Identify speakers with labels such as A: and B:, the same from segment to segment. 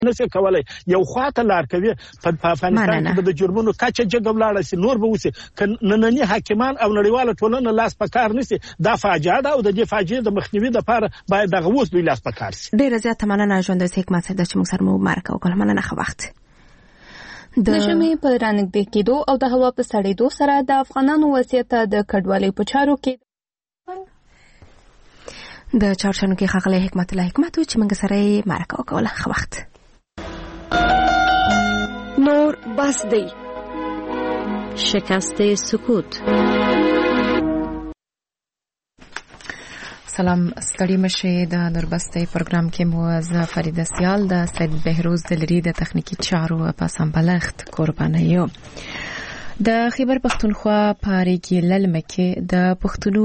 A: نشي کولای یو خواته لار کوي په افغانستان کې د جرمونو کچه جګولاړه سي نور به وسی نننی حاکمان او نړیواله ټولنه لاس پکار نشي دا فاجعه ده او د دې فاجعه د مخنیوي لپاره باید دغه اوس دوی لاس پکار سي.
B: ډیره زیاته مننه ژوند د حکمت صاحب چې موږ سره مو مرکه وکړه. مننه خو وخت
C: د ژمي په رانږدې کېدو او د هوا په سړېدو سره د افغانانو وضعیت د کډوالۍ په چارو کې
B: د چارشنو کې ښاغلی حکمت الله حکمت چې موږ سره یې مرکه وکوله. ښه وخت.
D: نور بس دی.
E: شکست سکوت.
F: سلام ستړي مشه د نوربستي پروګرام کې مو ز فریده سیال د سید بهروز دلری د تخنیکی چارو په سمبلخت قربانه یو. د خیبر پختونخوا پاریګي للمکه د پښتنو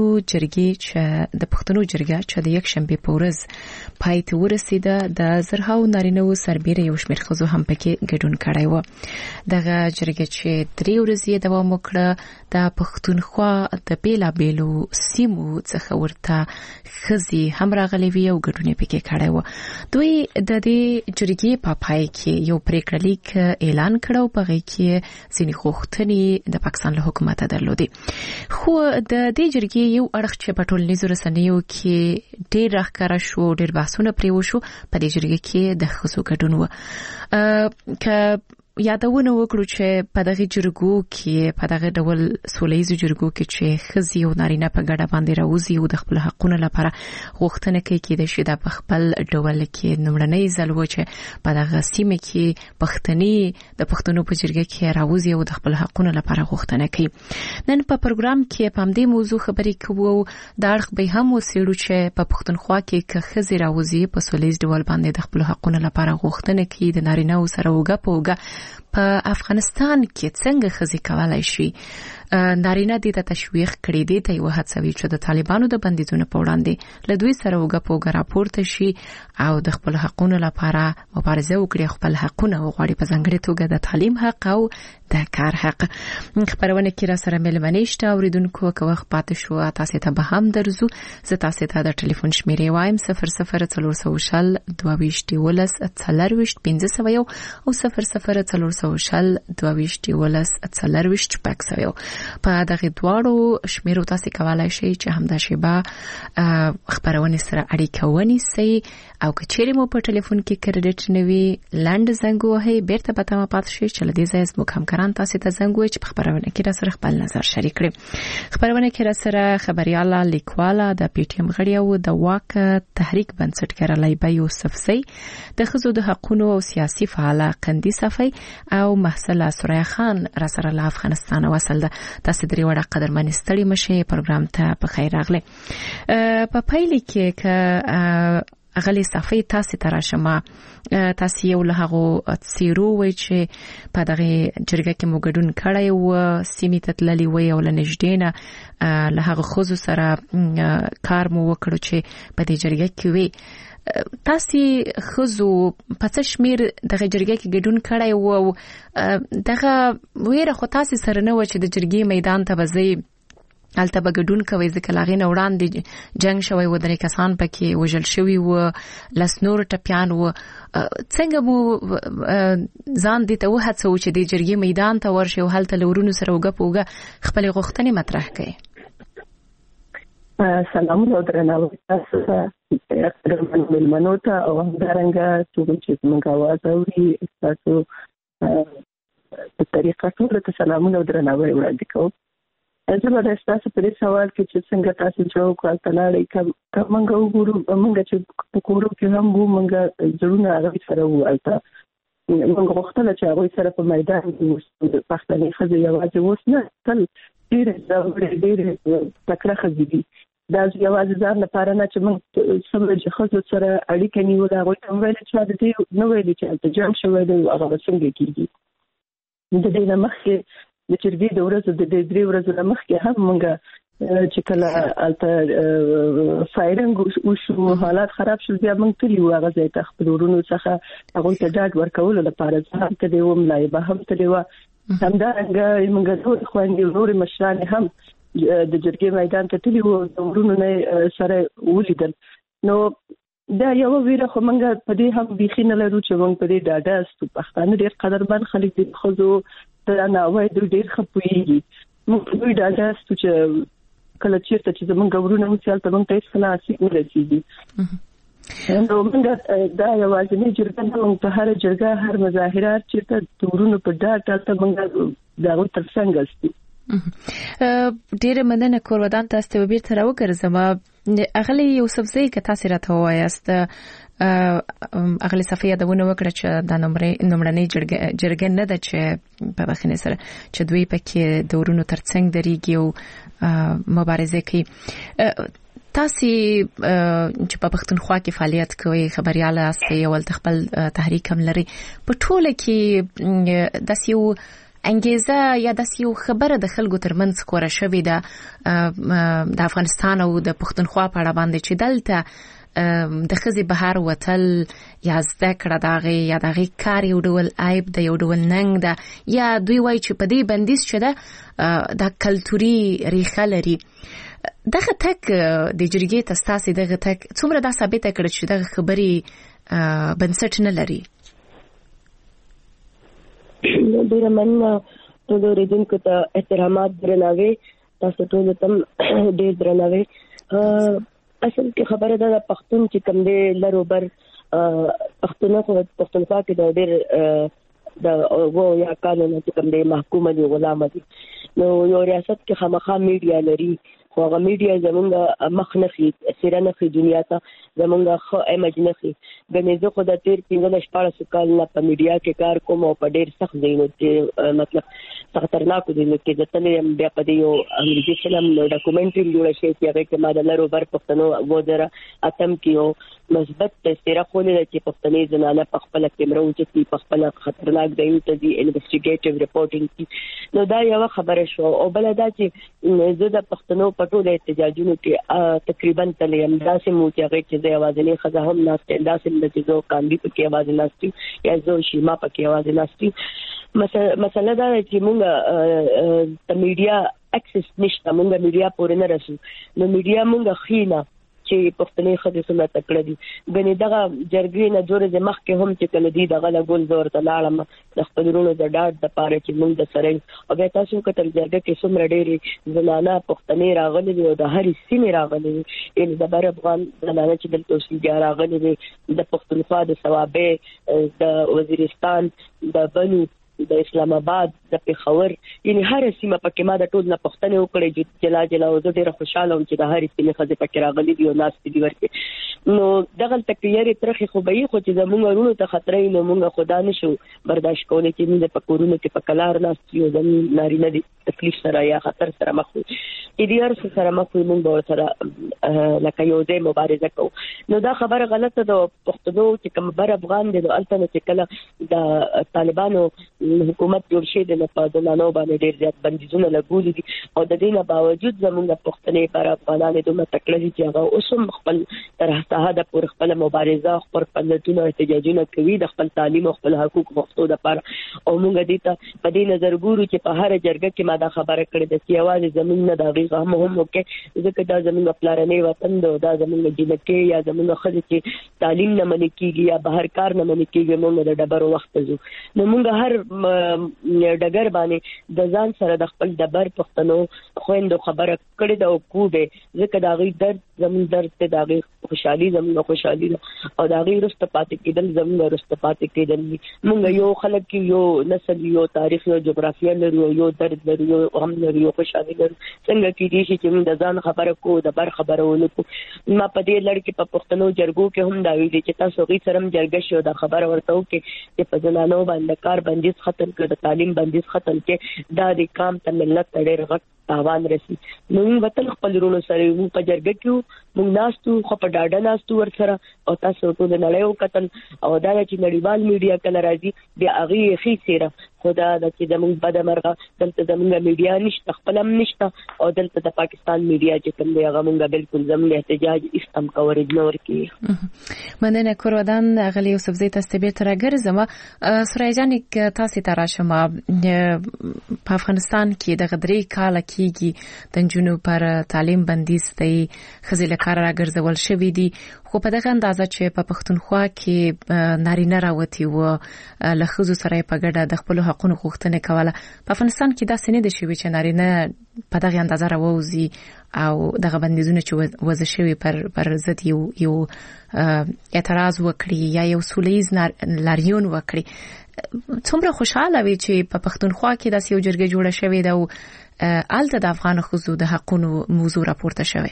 F: جرګه چې د یک شنبه په ورځ پای ته ورسیده د زرهاو نارینه و سربېره یو شمېر ښځو هم پکې ګډون کړی و. دغه جرګه چې 3 ورځې دوام وکړه د پښتونخوا د بیلابېلو سیمو څخه ورته ښځې هم راغلي وي او ګډون یې پکې کړی و. دوی د دې جرګې په پای کې یو پریکړه لیک اعلان کړو په هغې کې ځینې غوښتنې د پاکستان له حکومت درلودي. خو د دې جرګې یو اړخ چې په ټولنیزو رسنیو کې ډېر راښکاره شو ډېر بحثونه پرې وشو په دې جرګې کې د ښځو ګډون و. که یادونه وکړو چې په دغه جرګو کې په دغه ډول سولهییزو جرګو کې چې ښځې او نارینه په ګډه باندې راوځي او د خپل حقونو لپاره غوښتنه کوي کېدای شي د خپل ډول کې لومړنی ځل و چې په دغه سیمه کې پښتني د پښتنو په جرګه کې راوځي او د خپل حقونو لپاره غوښتنه کوي. نن په پروګرام کې په همدې موضوع خبرې کوو. د اړخ به هم وڅېړو چې په پښتونخوا کې که ښځې راوځي په سولهییز ډول باندې د خپل حقونو لپاره غوښتنه کوي د نارینه‌و سره اوږه په اوږه په افغانستان کې څنګه ښځې کولای شي نارینه دې ته تشویق کړي دي ته یو هڅوي چې د طالبانو د بندیزونو په وړاندې له دوی سره اوږه په اوږه راپورته شي او د خپل حقونو لپاره مبارزه وکړي خپل حقونه وغواړي په ځانګړې توګه د تعلیم حق او د کار حق. خبرونه کې را سره ملمنې شته اوریدونکو که وخت پاتې شو تاسو ته به هم درځو. زه تاسو ته د ټلیفون شمیرې وایم 00400 22 40 1501 او 00400 22 40 په دغه دواړو شمیرو تاسو کولای شئ چې همدا شیبه خبرونه سره اړیکه ونیسئ او که چیرې مو په ټلیفون کې کریډټ نوي لاند زنګ وهئ بیرته به تمه پات شي چې لدې ځای زموږ همکاران تاسو ته زنګ وهي چې په خبرونه کې را سره خپل نظر شریک کړي. خبرونه کې را سره خبرياله لیکواله د پی ټی ام غړي او د واک تحریک بنسټګر لایبه یوسف سي د ښځو د حقوقو او سیاسي فعاله قندي صفي او محسله سوریا خان را سره له افغانستان وصل ده. تاسو درې وړه قدرمن ستړي مشه پروګرام ته په خیر راغله. په پایله کې ک اغلی صفی تاسو ته راشمه تاسو یو له هغه سیرو وای چې په دغه جرګه کې مو ګډون کړی و سیمې ته تللی وای او لنږدې نه له هغه خزو سره کار مو وکړو چې په دې جرګه کې وي. تاسو خزو په څه شمیر دغه جرګه کې ګډون کړی و دغه ویره خو تاسو سره نه و چې د جرګې میدان ته وځي الته بګډون کوي ځکه لاغې نه وړاندې جنگ شوی و درې کسان پکې وژل شوي و لسنور ټپیان و څنګه مو ځان دې ته وهڅو چې د جرګې میدان ته ورشي او هلته لورونو سره اوږه په اوږه خپلې غوښتنې مطرح کړي.
G: سلام او درناوی تاسو ته مېلمنو ته او همدارنګه څوک چې زموږ اواز اوري تاسو په طریقه ټول ته سلامونه او درناوی وړاندې کوم. زه به تاسو په دې سوال کې چې څنګه تاسو جواب کول تلاړئ کومه وګورو موږ چې په کورو کې هم وو موږ ضروري هغه سره وایته موږ غوښتل چې هغه سره په میدان کې د پښتني خزې یوازې اوس نه تل ډېر تکړه خزې دي دا یوازې ځان لپاره نه چې موږ څنګه خزو سره اړیکه نیول هغه ته ویل چې د دې نو ویل چې د جام شوی دی هغه څنګه کیږي د دې نه مخکې د چرګې د ورځو د 3 ورځو مخکې هم موږ چې کله الته فایرنګ وشو حالات خراب شول بیا موږ تللی و هغه ځای ته خپل ورونو څخه هغه ته ډاډ ورکول لپاره ځان ته دی وم لایبه هم تللی و همدارنګه موږ ټول خويندې ورور مشران هم د جرګې میدان ته تللی و ورونو نه سره ولیدل. نو دا یو ویره خو موږ په دې هم بيخي نه لرو چې موږ په دې ډاډه استو پښتانه ډېر قدرمن خلک دي خو ته نه وای ډېر خپويږي موږ دوی ډاډه استو چې کله چې زمونږ ورونه مثال ته موږ ته څه ناسي ورسیږي نو موږ دا یوازې جرګه نه موږ په هر جرګه هر مظاهرات چې ته ورونه په ډاډه ته موږ دا تر څنګه استو
F: ډیره مننه کورودان تاسو ته بیرته راوګرځم اغلی یوسف زئی که تاسو راته وایاست اغلی صفیه د ونه وکړه چې د نمرنۍ جرګه نه ده چې په بخنه سره چې دوی پکې د ورونو ترڅنګ درېږي او مبارزه کوي تاسو چې په پښتونخوا کې فعالیت کوي خبرياله استي او خپل تحریک هم لري په ټوله کې د سیو انګیزه یا د سیو خبره د خلکو ترمنځ کوره شوې ده د افغانستان او د پښتونخوا په اړه باندې چې دلته د خزي بهر وتل یا زده کړه داغه یا داغه کار یو ډول عیب د یو ډول ننګ ده یا دوی وایي چې په دې بندیز شته د کلتوري ریښه لري دغه تک د جرګې تاسو دغه تک څومره دا ثابت کړی چې دغه خبري بنسټ نه لري
E: ډیر مننه ټول اوریدونکو ته احترامات درناوي تاسو ټول ته ډیر درناوي اصل کې خبره ده پښتون چې کوم دی لرو بر پښتونخوا کې د ډیر د وو یا قانون چې کوم دی محکومه دي غلامه دي نو یو ریاست کې خامخا میډیا لري خو هغه میډیا زمونږ مخ نه خي سره نه خي دنیا ته زمونږ خو ایمج نه خي غنې زه خو د تیر 15 کال نه په میډیا کې کار کوم او په ډیر سخت ځایونو کې مطلب خطرناک دي نو کې ځتلې بیا په دې یو انګلیسي فلم ډاکومنټري جوړ شي چې هغه کې ما د لارو بر پښتنو وځره اتم کیو مثبت تفسیر خولې چې پښتنې زنانه په خپل کیمرو چې په خپل خطرناک ځایونو ته دي انویسټیګیټیو ریپورټینګ نو دا یو خبره شو او بل دا چې زه د پښتنو په ټول احتجاجونو کې تقریبا تلې انداسه مو چې هغه چې د اوازنې خزه هم ناشته انداسه د تیزو کاندي په کې आवाज ناشتي یا زو شیما په کې आवाज ناشتي مسله دا چې موږ د میډیا اکسس نشته موږ میډیا پورې نه رسو نو میډیا موږ خینا چې پښتنې خدای سنت کړې دي غني دغه جرګې نه جوړې د مخ کې هم چې کله دي دغه لګول زور ته لاړم د خپلونو د ډاډ د پاره چې موږ د سره او به تاسو کتل جرګې کې څومره ډېری زنانه پښتنې راغلي دي او د هرې سیمې راغلي دي ان د بر افغان زنانه چې دلته اوسېږي راغلي دي د پښتونخوا د ثوابه د وزیرستان د بنو د اسلام آباد د پیښور یعنی هر سیمه پکې ما د ټول نه پښتنه وکړي جلا جلا او زه ډیره خوشاله وم چې د هر سیمه خزه پکې راغلي دي او ناس دي ورته نو دغه تکیری ترخه خو به خو چې زموږ ورونو ته خطرې نو موږ خدا نشو برداشت کولای چې موږ په کورونو کې په کلار ناس یو زموږ ناری نه دي تکلیف سره یا خطر سره مخ وي دې هر سره مخ وي موږ سره لکه یو ځای مبارزه کوو نو دا خبره غلطه ده پښتنو چې کوم بر افغان دي نو الته چې کله د طالبانو حکومت جوړ شي د په دلانو باندې ډېر زیات بندیزونه لګولي دي او د دې نه باوجود زموږ پښتنې پر افغانانو دومره تکلیف چې هغه اوسم خپل تر هغه پر خپل مبارزه خپل پندتونه احتجاجونه کوي د خپل تعلیم او خپل حقوق غوښتو لپاره او موږ دې ته په دې نظر ګورو چې په هر جرګه کې ما دا خبره کړې ده چې आवाज زموږ نه دا غیغه هم وکړي ځکه دا زموږ پلانې وطن دا زموږ جنکه یا زموږ خلک چې تعلیم نه منې کیږي یا بهر کار نه منې کیږي موږ د ډبرو وخت زو نو موږ هر ډګر باندې د ځان سره د خپل دبر پښتنو خويندو خبره کړې ده او کوبه ځکه دا غي درد زموږ درد ته دا غي خوشحالي زموږ خوشحالي او دا غي رست پاتې کېدل زموږ رست پاتې کېدل موږ یو خلک یو نسل یو تاریخ یو جغرافیه لرو یو درد لرو یو غم لرو یو خوشحالي لرو څنګه کې دي چې موږ د ځان خبره کو د بر خبره ونکو ما په دې لړ کې په پښتنو جرګو کې هم دا ویلي چې تاسو غي سره جرګه شو دا خبره ورته وکي چې په ځلانو باندې کار بندیز ختم کړ د تعلیم بندیز ختم کې دا د کام ته ملت ډېر غټ تاوان رسي نو وطن خپل ورونو سره موږ په جرګه کې موږ ناستو خو په ډاډه ناستو ورسره او تاسو ټول نړیو قتل او دا چې نړیوال میډیا کله راځي د اغه خي سره خدا د چې زموږ بد مرغه دلته زموږ میډیا نشته خپلم نشته او دلته د پاکستان میډیا چې کوم دی هغه موږ بالکل زموږ احتجاج استم کور اګنور کی
F: مننه کورودان غلی یوسف زئی تاسو به تر ګرځم سورای جان تاسو ته راشم په افغانستان کې د غدري کال کېږي د جنوب پر تعلیم بندیز دی خزل کار راګرځول شوې دي خو په دغه اندازه چې په پښتونخوا کې نارینه راوتی و له ښځو سره په ګډه د خپل حقوقو غوښتنه کوله، په افغانستان کې دا سنې د شوی چې نارینه په دغه اندازه راوځي او دغه بندیزونه چې وضع شوی پر ضد یو اعتراض وکړي یا یو سولهییز لاریون وکړي. څومره خوشاله وي چې په پښتونخوا کې داسې یو جرګه جوړه شوې ده او آلته د افغان ښځو د حقوقو موضوع راپورته شوی؟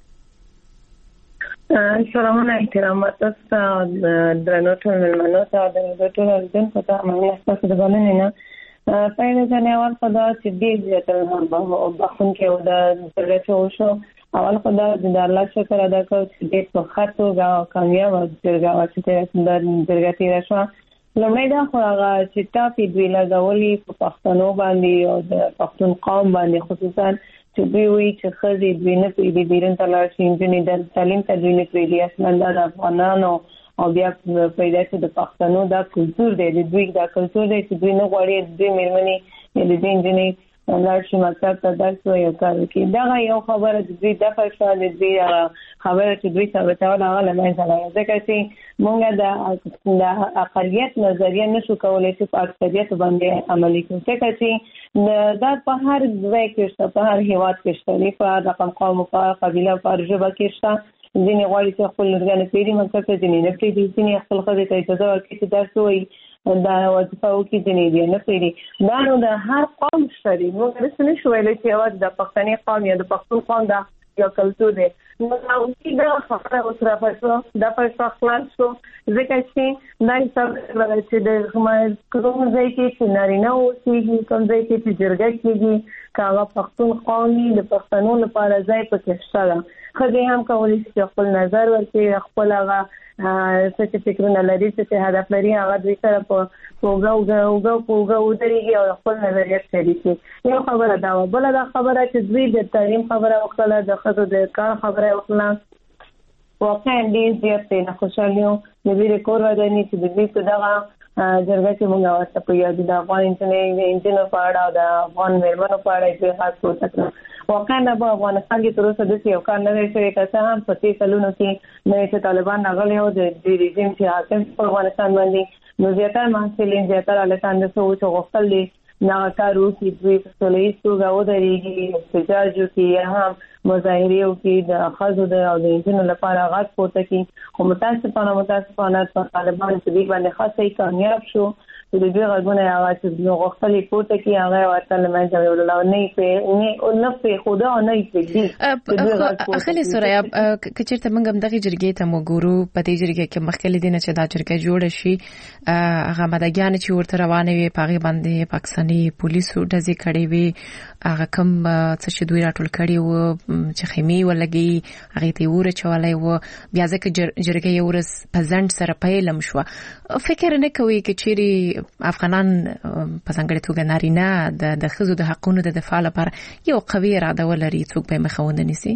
G: سلامونه، احترامات تاسو درنو ټول مېلمنو ته د ټول اردن په تمامه تاسو د بلنې نه پیدا جنوار خدا چې دې ځتل بخون کې او د درجه شو اول خدا د الله شکر ادا کوم چې دې په خاطر غا کامیاب درګه چې د درګه تیر شو. لمړی دا خو هغه چې تاسو دوی لګولي په پښتنو باندې او د پښتون قوم باندې خصوصا چې دوی وی چې خزي دوی نه پیډي بیرن تلل شي انجنیر د تعلیم تدوین پیډي اصلا د افغانانو او بیا پیدا چې د پښتنو دا کلچر دی د دوی دا کلچر دی چې دوی نه غواړي د میرمنې د انجنیر لارشي مکتب ته درس وایي او کار کوي. دا یو خبره د دوی د فشار دی خبره چې دوی ثابتول هغه لمه ځای ځکه چې مونږ د اقلیت نظریه نشو کولای چې په اکثریت باندې عملي کړو ځکه چې دا په هر ځای کې شته، په هر هیواد کې شته، په رقم قوم په قبیله په ژبه کې شته. ځینې غواړي چې خپل لرګانې پیډي مکتب ته ځینې نه پیډي، ځینې خپل خزې ته اجازه ورکړي چې درس وایي دا وظیفه وکړي، ځینې بیا نه پیډي. دا نو د هر قوم شته دي، موږ داسې نشو ویلی چې یوازې د پښتني قوم یا د پښتون قوم دا یو کلتور دی. نو دا خبره اوس راپسو دا په خلاص شو ځکه چې دا حساب لري چې د کوم ځای کې چې نارینه اوسېږي، کوم ځای کې چې جرګه کېږي، هغه پښتون قومي د پښتنو لپاره ځای پکې شته. خځې هم کولی شي خپل نظر ورکړي، خپل هغه څه فکرونه لري، څه هدف لري، هغه دوی سره په پوګه ودرېږي او خپل نظریات شریکي. یو خبره دا و. بله دا خبره چې دوی د تعلیم خبره وکړه، د ښځو د کار خبره وکړه، واقعا ډېر زیات نه خوشحالي وو. د دوی د کور وداني چې د دوی په دغه جرګه کې موږ ورته په یاد د افغان انجینر په اړه او د افغان میرمنو په اړه چې خاص پورته کړو. واقعا په افغانستان کې تر اوسه داسې یو کار نه دی شوی که څه هم په تېرو کلونو کې نوی چې طالبان راغلي وو د رژیم چې حاکم په افغانستان باندې، نو زیاتره محصلین زیاتره هلکان داسې وو چې غوښتل دي دغه کار وکړي، دوی په سوله ییز توګه ودرېږي، احتجاج وکړي یا هم مظاهرې وکړي، د ښځو او د نجونو لپاره غږ پورته کړي. خو متاسفانه په طالبانو چې دوی باندې خاصه کامیاب شو چې د دوی غږونه هغه چې غوښتل یې پورته کړي هغه ورته له منځه ویوړل او نه پرېښوده او نه یې پرېږدي.
F: اخلي سوریا که چېرته موږ هم دغې جرګې ته موږ ګورو، په دې جرګې کې مخکې له دې نه چې دا جرګه جوړه شي هغه مدګیانې چې ورته روانې وې په هغې باندې پاکستاني پولیسو ډزې کړې وې، هغه کوم څه چې دوی راټول کړي وو چې خیمې ولګي هغې ته یې اور اچولی وو، بیا ځکه جرګه یې ورځ په ځنډ سره پیلم شوه. فکر نه کوي که چیرې افغانان په ځانګړې توګه نارینه د ښځو د حقونو د دفاع لپاره یو قوي اراده ولري، څوک به یې مخه ونه نیسي؟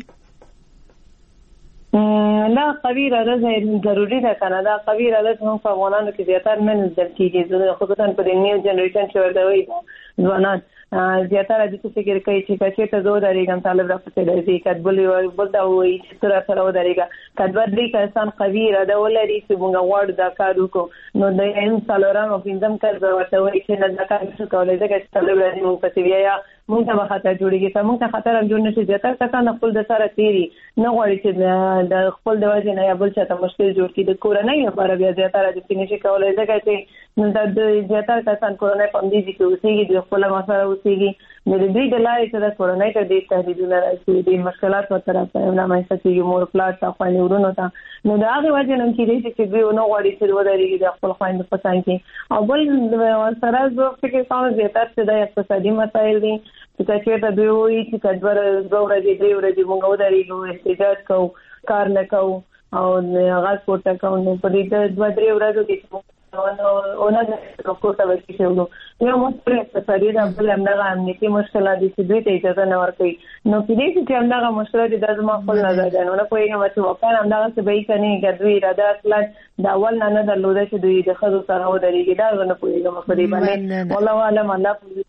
G: نه، قوي اراده ضروري ده کنه. دا قوي اراده هم په افغانانو کې زیاتره نه لیدل کېږي، خصوصا په د نیو جنریشن چې ورته وایي ځوانان زیاتره د څه فکر کوي چې کچې ته زه ودرېږم طالب راپسې درځي، کډبل بل ته وایي چې ته راسره ودرېږه. کډبر درې کسان قوي اراده ولري چې موږ غواړو دا کار وکړو، نو د یم څلورم او پنځم کس به ورته وایي چې نه دا کار نشو کولی ځکه چې طالب راځي موږ پسې بیا یا موږ ته به خطر جوړېږي. که موږ ته خطر هم جوړ نه شي، زیاتره کسان خپل د سره تېري نه غواړي چې د خپل د وجې نه یا بل چا ته مشکل جوړ کړي. د کورنۍ لپاره بیا زیاتره داسې نشي کولی ځکه چې د زیاتره کسان کورنۍ په همدې ځای کې اوسېږي، دوی خپله مسله اوسېږي، نو د دوی د لارې چې د کورنۍ ته ډېر تهدیدونه راځي، ډېر مشکلات ورته رامنځته کېږي، مور پلار ته، خویندې ورونو ته. نو د هغې وجې نه کېدای شي چې دوی ونه غواړي چې ودرېږي د خپل خویندو په څنګ کې. او بل ورسره زه فکر کوم زیاتره چې دا اقتصادي مسایل دي چې که چېرته دوی وایي چې که 2 ورځې 3 ورځې موږ ودرېږو، احتجاج کوو، کار نه کوو او غږ پورته کوو، نو په دې 2-3 ورځو کې اونه د کوټه ورکې شو یو مشکل اقتصادي ده، بل همدغه امنیتي مشکلات دي چې دوی ته اجازه نه ورکوي. نو کېدای شي چې همدغه مشکلات دا زما خپل نظر دی، نو نه پوهېږم چې واقعا همدغسې به یې که نه که دوی اراده اصلا د اول نه درلوده چې دوی د ښځو سره ودرېږي، دا زه نه پوهېږم په دې باندې. والله اعلم، الله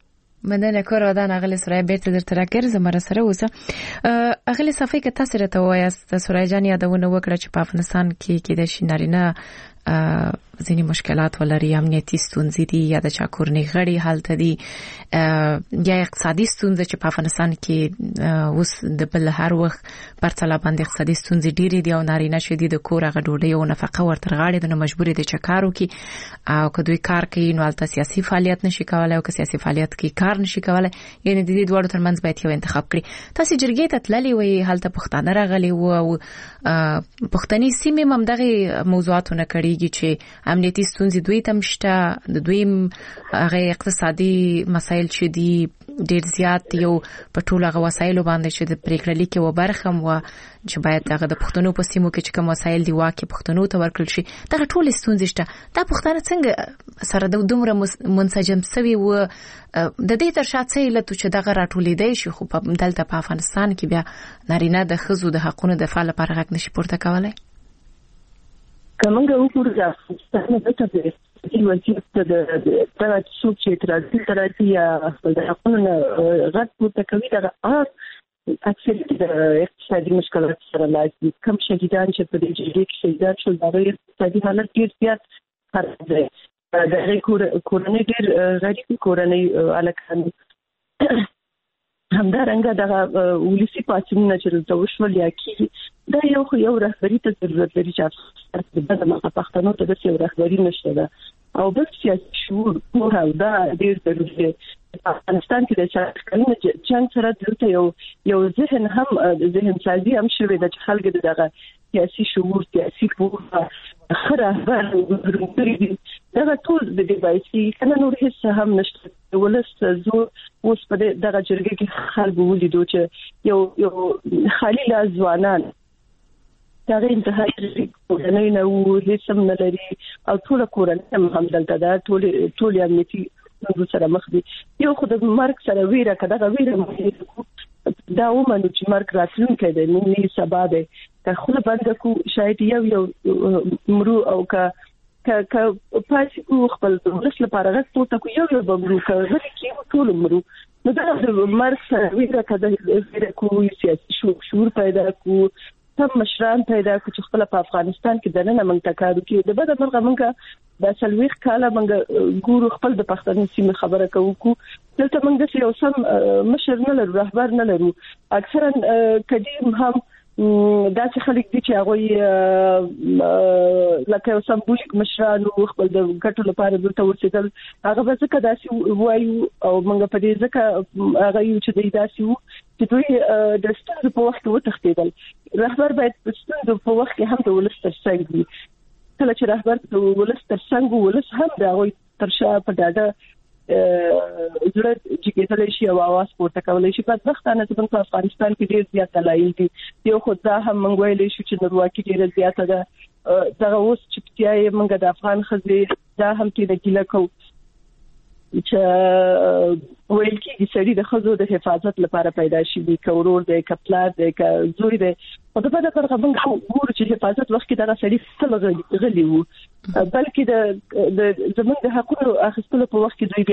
F: مننه کور ودان اغلی سورای بیرته در تراکر زمره سره اوسه اغلی صفای که تاسو راته وایاست سورای جان یادونه وکړه چې په افغانستان کې د شینارینه ځینې مشکلات ولري، امنیتي ستونزې دي یا د چاکورنۍ غړي حالت دي یا اقتصادي ستونزې چې په افغانستان کې اوس د بل هر وخت پرتله باندې اقتصادي ستونزې ډېرې دي او نارینه شدي د کور هغه ډوډۍ او نفقه ورته غاړي د مجبورې د چکارو کې او که دوی کار کوي نو البته سیاسي فعالیت نشي کولای او که سیاسي فعالیت کې کار نشي کولای، یعنی د دې دوړو ترمنځ باید یو انتخاب کړي. تاسو جرګې ته تللی وي، هلته پښتانه راغلي وو او پښتني سیمې هم دغه موضوعاتونه کړيږي چې امنیتي ستونزې دوی تم شته، د دوی هغه اقتصادي مسایل چې دي ډېر زیات یو په ټولو هغه وسایلو باندې چې د پریکړه لیکي و برخه و چې باید هغه د پښتنو په سیمو کې چې کوم وسایل دی واکه پښتنو ته ورکړل شي. دا ټول ستونزې شته. دا پښتانه څنګه سره د دومره منسجم سوي و د دې تر شا څه علت چې دغه راټولې دی شي خو په دلته په افغانستان کې بیا نارینه د ښځو د حقونو دفاع لپاره غږ نشي پورته کولای.
G: کومه وګورئ چې افغانستان د ټاپې د وضعیت د دغه څوک چې ترازی یا د حقونو غږ پورته کوي دا اکثریت د اقتصادي مشکلات سره لاس دي. کم شهیدان چې په دې جګړه کې شهیدان شول دا اقتصادي حالت ډېر زیات خراب دی. د کورنۍ ډېر غریب کورنۍ الکان همدارنګه دغه ولسی پاتینه چې د وشول یا کی دا یو رهبری ته ضرورت لري چې د دغه پښتنو ته د یو رهبری نشته ده او بل سیاسي شعور په دا ډېر ضروري دی. افغانستان کې د چاکرنه جنگ سره دلته یو ذهن هم ذهن سازي هم شوی د خلکو دغه سیاسي شعور سیاسي پوهه خره ورغوري دغه ټول د دې بایسي کنه نور هیڅ هم نشته. ولست زو اوس په دغه جرګه کې خلک ولیدو چې یو خالي ځوانان دغه انتهایی کورنۍ نه وو هیڅ هم نه لري او ټول کورنۍ هم دلته دا ټول امنیتي سره مخ دي. یو خو د مرګ سره ویره کده ویره دا ومنو چې مرګ راتلونکی دی نو سبا دی که خپل بند کو شاید یو مرو او که پاتې کو خپل ورس لپاره غږ پورته کو یو بمرو که غږ کې ټول مرو نو دا د مرګ سره ویره کده ویره کو سیاسي شعور پیدا کو هم مشران پیدا کو چې خپل په افغانستان کې دنه موږ تکارو کې د بده مرغه موږ د سلويخ کاله موږ ګورو خپل د پښتنو سیمه خبره کوو دلته موږ د یو سم مشر نه لرو رهبر نه لرو. اکثرا قدیم هم دا چې خلک دي چې هغه لکه یو سمبولیک مشران خپل د ګټو لپاره دلته ورسېدل هغه به ځکه داسې وایو او موږ په دې ځکه هغه یو چې دی داسې وو چې دوی د ستونزو په وخت کې وتښتېدل. رهبر باید د ستونزو په وخت کې هم د ولس تر څنګ وي. کله چې رهبر د ولس تر څنګ ولس هم د هغوی تر شا په ډاډه زړه چې شي او आवाज پورته کولای شي. بدبختانه چې په افغانستان کې ډېر زیات دلایل دي. یو خو دا هم موږ ویلې شو چې نړیواکي ډېر زیات ده دغه اوس چې پتیای موږ د افغان خزې دا هم کې د ګیله کو چې ویل کېږي سړي د خزو د حفاظت لپاره پیدا شي وي که ورور دی که پلار دی که زوی دی خو د بده برخه موږ ګورو چې حفاظت وخت کې دغه سړي تل غلي وو بلکې د زموږ د حقونو اخیستلو په وخت کې دوی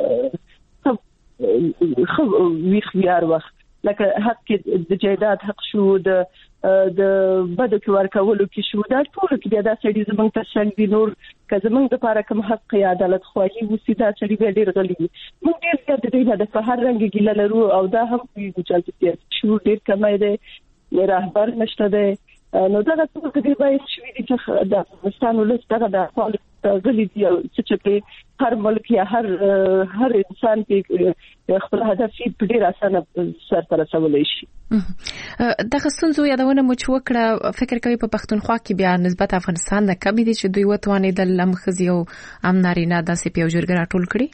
G: بیا خو ویخ وخت لکه حق کې د جایداد حق شو د بده کې ورکولو کې شو دا ټول کې بیا دا سړي زموږ ته څنګه دي نور که زموږ د لپاره کوم حق یا عدالت خواهي وسی دا سړي به ډېر غلي موږ ډېر زیات د دې د فهر رنګ ګیله لرو او دا هم چې شو ډېر کمای دی رهبر نشته دی نو دا ټول کې باید شوي دي چې د افغانستان ولس دغه د خپل غلي دي چې په هر ملک یا هر انسان کې خپل هدف په ډیر اسانه سره رسولای شي.
F: د خصوصو یادونه مو چې وکړه فکر کوي په پښتونخوا کې بیا نسبت افغانستان نه کم دي چې دوی وتوانې د لمخزي او امنارینه داسې په جوړګر ټول کړي.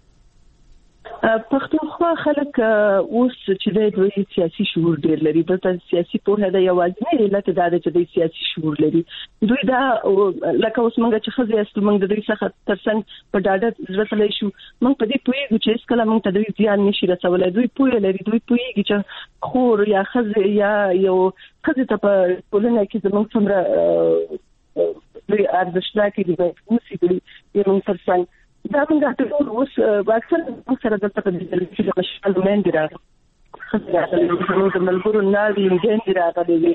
G: پښتونخوا خلک اوس چې دوی سیاسي شعور ډیر لري دلته سیاسي پوهه د یوازې علت دا ده چې دوی سیاسي شعور لري. دوی دا لکه اوس موږ چې خزي است موږ د دوی څخه ترڅنګ په ډاډه ځرتلې شو موږ په دې پوهیږو چې اسکله موږ ته دوی ځان نشي رسولای. دوی پوهه لري دوی پوهیږي چې خور یا خزي یا یو خزي ته په ټولنه کې زموږ څومره دوی ارزښتناکي دي اوسې دوی موږ ترڅنګ دا موږ اوس واکسن سره د تقدیر چې مشال مند راغلی خو د ملګرو نادي مند راغلی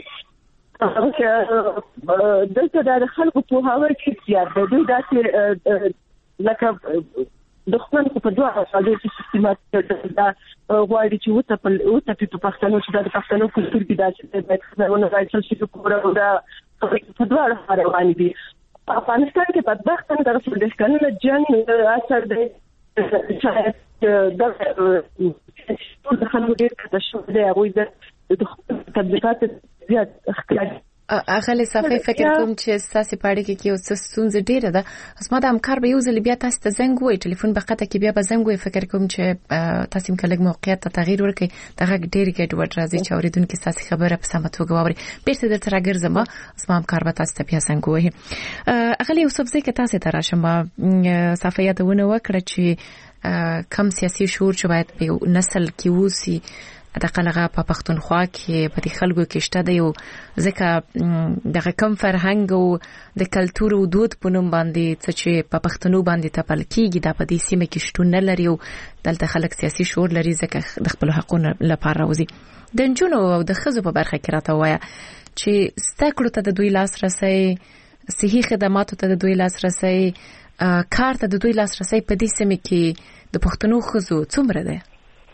G: دلته د خلکو په هوا کې زیات دی دا لکه د خپل په دوه حالو کې سیستمات دا غواړي چې وته په پښتنو چې د پښتنو کلتور کې دا چې باید ونه راځي چې کومه دا په دوه روان دي افغانستان کې بدبختانه د رسول کنه جنگ اثر دی چې د خلکو ډېر کته شو دی هغه د تطبیقات زیات اختیار
F: اغه صافي فکر کوم چې ساسي پاړې کې یو څه ستونزه ډیره ده اسما د همکار به یو ځل بیا تاسو ته زنګ وای ټلیفون به قطه کې بیا به زنګ وای فکر کوم چې تاسو هم کله موقعیت ته تغییر ورکړي دغه ډیر ګډ وډ راځي چې اوریدونکو ساسي خبره په سمه توګه واوري بیرته درته راګرځم اسما همکار به تاسو ته بیا زنګ وای اغه یو څه ځکه تاسو ته راشم صافي یادونه وکړه چې کم سیاسي شعور چې باید په نسل کې وسی د قلغه په پښتونخوا کې په دې خلکو کې شته دی او ځکه دغه کم فرهنګ او د کلتور او دود په نوم باندې چې په پښتنو باندې تپل کېږي د په دې سیمه کې شتون نه لري او دلته خلک سیاسي شعور لري ځکه د خپل حقوقو لپاره راوځي د نجونو او د ښځو په برخه کې راته وایا چې ستکړو ته د دوی لاسرسي صحي خدماتو ته د دوی لاسرسي کار ته د دوی لاسرسي په دې سیمه کې د پښتنو ښځو څومره ده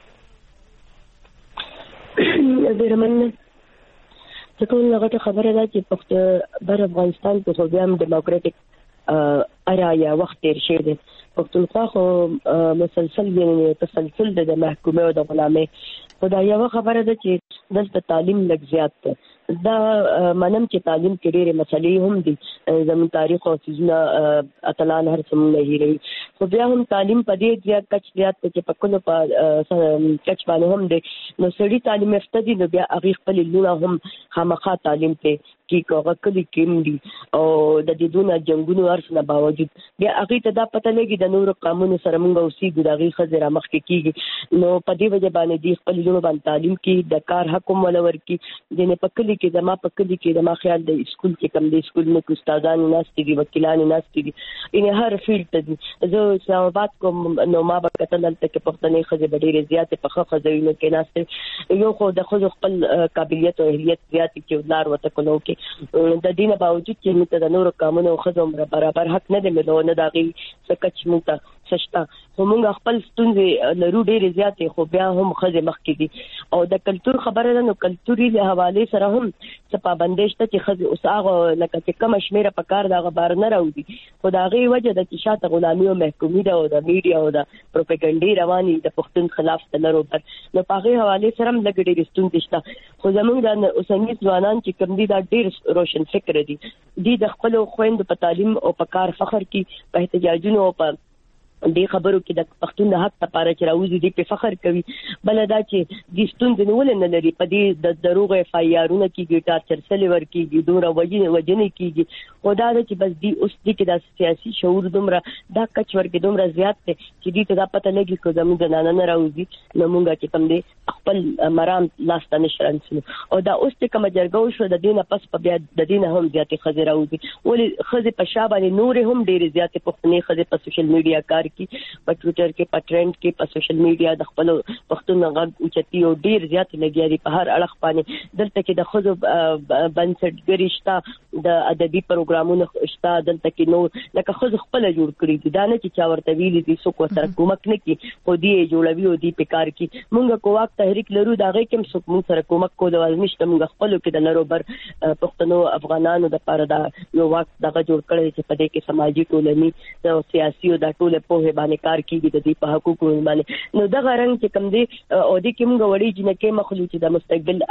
E: ډېر مننه څه کوم هغه خبره ده چې په بر افغانستان په خو بیا هم ډیموکراټک ارایا وخت تیر شوی دی پښتونخوا خو مسلسل تسلسل د محکومه او د غلامۍ خو دا یو خبره ده چې دلته تعلیم لږ زیات ده دا منم چې تعلیم کې ډېرې مسلې هم دي زموږ تاریخ او سيزونه اتلان هر څه نه هېروي خو بیا هم تعلیم په دې زیات کچ زیات چې په کلو په کچ باندې هم دي نو سړي تعلیم یافته دي نو بیا هغه خپل لونه هم خامخا تعلیم ته کې کوغه کلی کېم دي او د دې دونه جنگونو ارسنه باوجود بیا هغه ته دا پته لګي د نور قانون سره موږ اوسې ګډاغي خزر مخ کې کیږي نو په دې وجه باندې دي خپل لونه باندې تعلیم کې د کار حق ولور کې د نه پکلي کې د ما پکلي کې د ما خیال د اسکول کې کم د اسکول نه استادان ناشتي دي وکیلان ناشتي دي ان هر فیلډ ته دي زه اسلام آباد کوم نو ما به کتل ته کې پښتنې خزر ډېرې زیات په خخ خزوینو کې ناشته یو خو د خو خپل قابلیت او اهلیت زیات کې لار وته کولو کې د دینه باوجود چې موږ د نورو قانونو او خزم برابر حق نه دی ملونه داغي سکچ موږ سشتا خو موږ خپل ستونزې لرو ډېرې زیاتې خو بیا هم خزه مخ کې دي او د کلچر خبره ده نو کلچوري له حواله سره هم څه پابندش ته چې خزه اوس هغه لکه چې کم شمیره په کار دا غبار نه راوځي خو دا غي وجه د چې شاته غلامي او محکومي ده او د میډیا او د پروپاګاندا رواني د پښتون خلاف تلرو پر نو په هغه حواله سره هم لګ ډېرې ستونزې شته خو زموږ د اوسنی ځوانان چې کم دي دا ډېر روشن فکر دي د خپل خويند په تعلیم او په کار فخر کې په احتجاجونو او په دې خبرو کې د پښتون د حق لپاره چې راوځي دې په فخر کوي بل دا چې د ستوند نه لري په دې د دروغ اف آی آرونه کې ګټار چرسلې ورکیږي دوره وجنې کیږي او دا چې بس دی اوس دې کې د سیاسي شعور دومره دا کچ ورګ دومره زیات دی چې دې ته دا پته لګي چې زموږ د نانه راوځي نو مونږه چې کوم دې خپل مرام لاسته نشرن او دا اوس چې کوم جرګو شو د دینه پس په بیا د دینه هم زیاتې خزر راوځي ولې خزر په شابه نور هم ډېر زیاتې پښتنې خزر په سوشل میډیا کار کی په ټوئیټر کې په ټرند کې په سوشل میډیا د خپل پښتون غږ اوچتي او ډیر زیات لګیا دي په هر اړخ باندې دلته کې د خزو بنسټګری شته د ادبي پروګرامونو شته دلته کې نو لکه خزو خپل جوړ کړی دي دا نه چې چا ورته ویلي دي څوک سره کومک نه کوي خو دې جوړوي او دې په کار کې مونږ کوواک تحریک لرو دا غي کوم څوک مونږ سره کومک کول ولنشته مونږ خپل کې د لرو بر پښتنو افغانانو د لپاره دا یو وخت دغه جوړ کړی چې په دې کې سماجی ټولني او سیاسي او د ټوله په باندې کار کیږي د دې په حقوقو باندې نو دغه رنګ چې کوم دی او د کوم غوړي جنکه مخلوق د مستقبل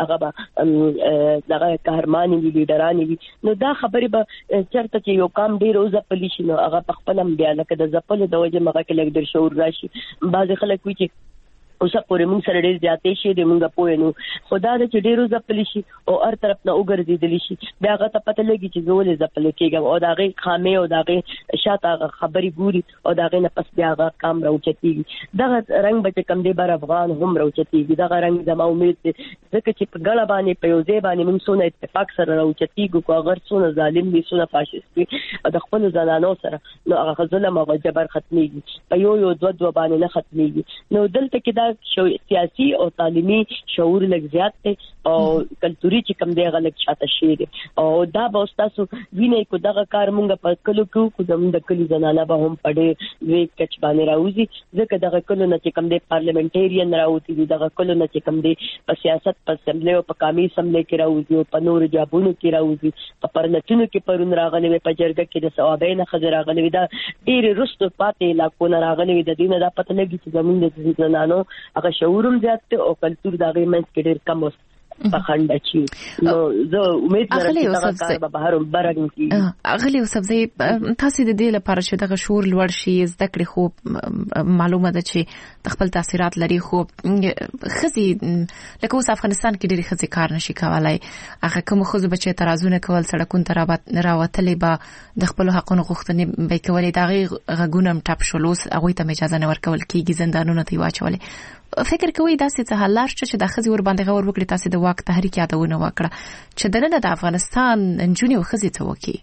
E: هغه دغه قهرماني وی لیډرانی وی نو دا خبره به چرته چې یو کام ډیر اوسه پلیش نو هغه په خپل بیا لکه د زپل د وجه مګه کې لګ در شعور راشي بعض خلک وی چې اوس پورې موږ سره ډېر زیاتې شي د موږ په نو خدا د چې ډېرو ځپل شي او هر طرف نه وګرځیدل شي بیا هغه ته پته لګي چې زول ځپل کېږي او دا غي خامې او دا غي شاته خبري ګوري او دا غي نه پس بیا هغه کام راوچتيږي دا رنگ به کم دی بر افغان هم راوچتيږي دا رنگ زما امید ځکه چې په ګړه باندې په یو ځای باندې موږ سونه اتفاق سره راوچتيږي کو اگر سونه ظالم دي سونه فاشیست دي د خپل زنانو سره نو هغه ظلم او جبر ختميږي په یو دوه باندې نه ختميږي نو دلته کې دا سیاسي او تعلیمي شعور لږ زیات دی او کلتوري چې کم دی غلط شاته شي او دا به تاسو وینئ کو دغه کار مونږ په کلو کې کوم د کلی زنانه به هم پړې وی کچ باندې راوځي ځکه دغه کلو نه چې کم دی پارلیمنټریان راوځي دغه کلو نه چې کم دی په سیاست په اسمبلی او په قومي اسمبلی کې راوځي او په نور جابونو کې راوځي په پرلطونو کې پرون راغلي په جرګه کې د ثوابین خزر راغلي دا ډیر رستو پاتې علاقو راغلي د دینه دا پته لګي چې زمونږ د زنانو هغه شعورم زیات او کلتور دا غي منځ کې ډیر کم پخند چی نو زه امید لرم چې دا کار به بهر برګم کی
F: اغلی وسبزی تاسو د دې لپاره چې دغه شعور لوړ شي زده کړې خو معلومه ده چې خپل تاثیرات لري خو خزي لکه اوس افغانستان کې ډېری خزي کار نشي کولای هغه کوم خو بچي ترازونه کول سړکون ترابط راوتلې به د خپل حقونو غوښتنې به کولې دغه غونم ټاپ شولوس هغه ته اجازه نه ورکول کیږي زندانونو ته واچولې فکر کوي دا څه حل لار چې د خزي ور باندې غور وکړي تاسو د واک تحریک یادونه وکړه چې دنه د افغانستان انجونی او خزي ته وکی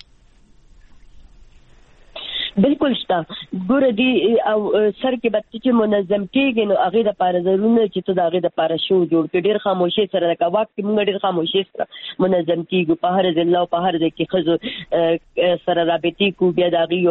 E: بالکل شته ګوره دی او سر کې بچ چې منظم کېږي نو هغه د پاره ضروري چې ته د هغه د پاره شو جوړ کړي ډیر خاموشي سره د واک کې موږ ډیر خاموشي سره منظم کېږي په هر ځل او په هر ځای کې خزو سره رابطي کو بیا د هغه یو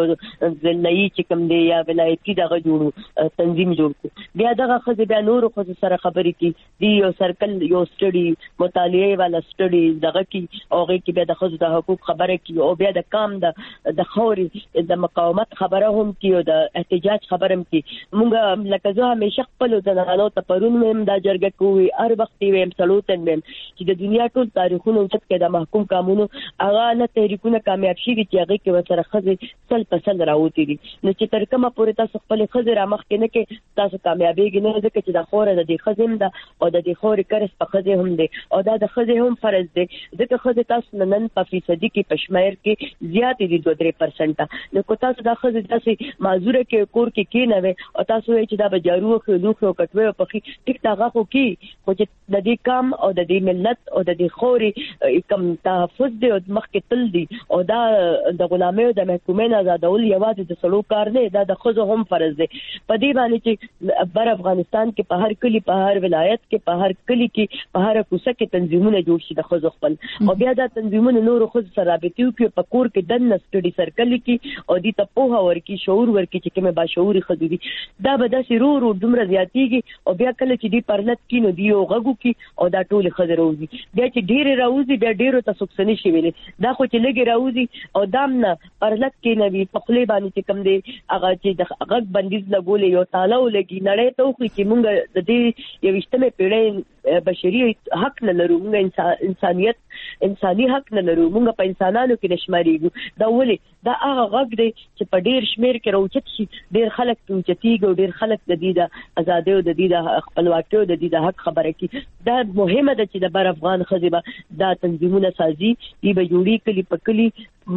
E: ځلې چې کوم دی یا ولایتي دغه جوړو تنظیم جوړ کو بیا دغه خزو بیا نور خزو سره خبرې کی دی یو سرکل یو سټډي مطالعه والا سټډي دغه کې اوغه کې بیا د خزو د حقوق خبره کی او بیا د کام د خوري د مقاومت خبره هم کی او د احتجاج خبره هم کی مونږه لکه زه همیشه خپل د نانو ته پرون مم دا جرګه کوي هر وخت ویم سلوتن مم چې د دنیا ټول تاریخونو چې کې د محکوم قانونو هغه نه تحریکونه کامیاب شي چې هغه کې وسره خزه سل پسند راوتی دي نو چې تر کومه پورې تاسو خپل خزه را مخ کې نه کې تاسو کامیابیږئ نه ځکه چې د خوره د دې خزم ده او د دې خوري کرس په خزه هم دي او دا د خزه هم فرض دي ځکه خزه تاسو نن په فیصدي کې پښمیر کې زیات دي 2-3% نو کو تاسو دا خزه تاسو معذوره کې کور کې نه وي او تاسو چې دا بجارو خو لوخو کټوي په کې ټیک تاغه خو کې خو چې د دې کام او د دې ملت او د دې خوري کم تحفظ دی او مخ کې تل دی او دا د غلامۍ او د محکومین آزادول یوازې د سړو کار نه دا د خزو هم فرض دی په دې باندې چې بر افغانستان کې په هر کلی په هر ولایت کې په هر کلی کې په هر کوڅه کې تنظیمونه جوړ شي د خزو خپل او بیا دا تنظیمونه نور خزو سره رابطيو کې په کور کې د نسټډي سرکل کې او دې ته په ورکی شعور ورکی چې کومه باشعوري خدي دي دا به د شرور او دومره زیاتیږي او بیا کله چې دی پرلط کینو دی او غغو کی او دا ټول خزر راوځي بیا چې ډیر راوځي بیا ډیرو ته سوکسنی شي ویلې دا خو چې لګي راوځي او دام نه پرلط کې نه وی په خلی باندې چې کم دی هغه چې د غغ بندیز لګولې یو تعالی ولګي نړۍ ته خو چې مونږ د دې یو وشتمه پیړۍ بشري حق نه لرو مونږ انسانيت انساني حق نه لرو مونږ په انسانانو کې نشماريږو دا ولې دا هغه غغ دی چې په ډیر شمیر کې راوچت شي ډیر خلک راوچتيږي او ډیر خلک د دې د آزادۍ او د دې د خپلواکۍ او د دې د حق خبره کوي دا مهمه ده چې د بر افغان خزبه دا تنظیمونه سازي دی به جوړي کلی په کلی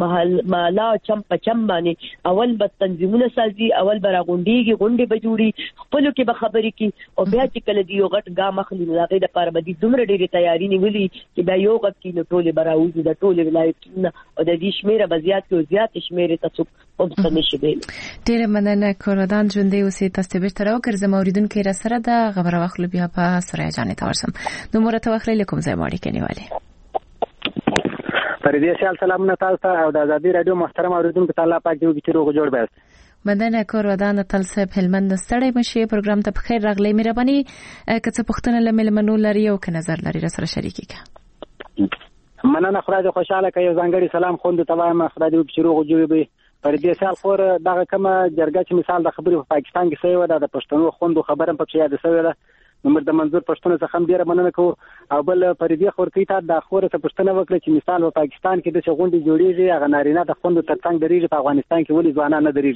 E: محله چم په چم باندې اول به تنظیمونه سازي اول به راغونډيږي غونډې به جوړي خپل کې به خبرې کوي او بیا چې کله دی یو غټ ګام اخلي نو هغه د پاره به دومره ډیره تیاری نیولي چې بیا یو غټ کې نو ټول براوځي د ټول ولایتونو او د دې شمیره به زیات او زیات شمیره تاسو په څه نشي ویل
F: ډیره مننه کورودان ژوندې اوسې تاسو به تر اوګر زموریدونکو را سره د خبره واخلو بیا په سره جانې تورسم نو مرته واخلې کوم ځای ماړي کنيواله
H: پردیس سلامونه تاسو ته او د ازادي رادیو محترم اوریدونکو ته الله پاک دې وکړي روغ جوړ بس
F: مننه کورودان تل صاحب هلمند ستړی مشي پروګرام ته بخیر راغلی مهرباني کڅ پښتنه لملمنو لري او ک نظر لري را سره شریکي کا
H: مننه خدای دې خوشاله کوي زنګړي سلام خوند ته وایم خدای دې وکړي روغ جوړ به پردیس خور دغه کومه جرګه چې مثال د خبرې په پاکستان کې سوي و د پښتنو خوندو خبره په یاد سوي ده نمبر د منظور پښتون څخه هم ډیره مننه کوم او بل پردیس خور کې ته د خور څخه پښتنه وکړه چې مثال په پاکستان کې د شغونډي جوړیږي هغه نارینه د خوندو ترڅنګ درېږي په افغانستان کې ولې ځوانان نه درېږي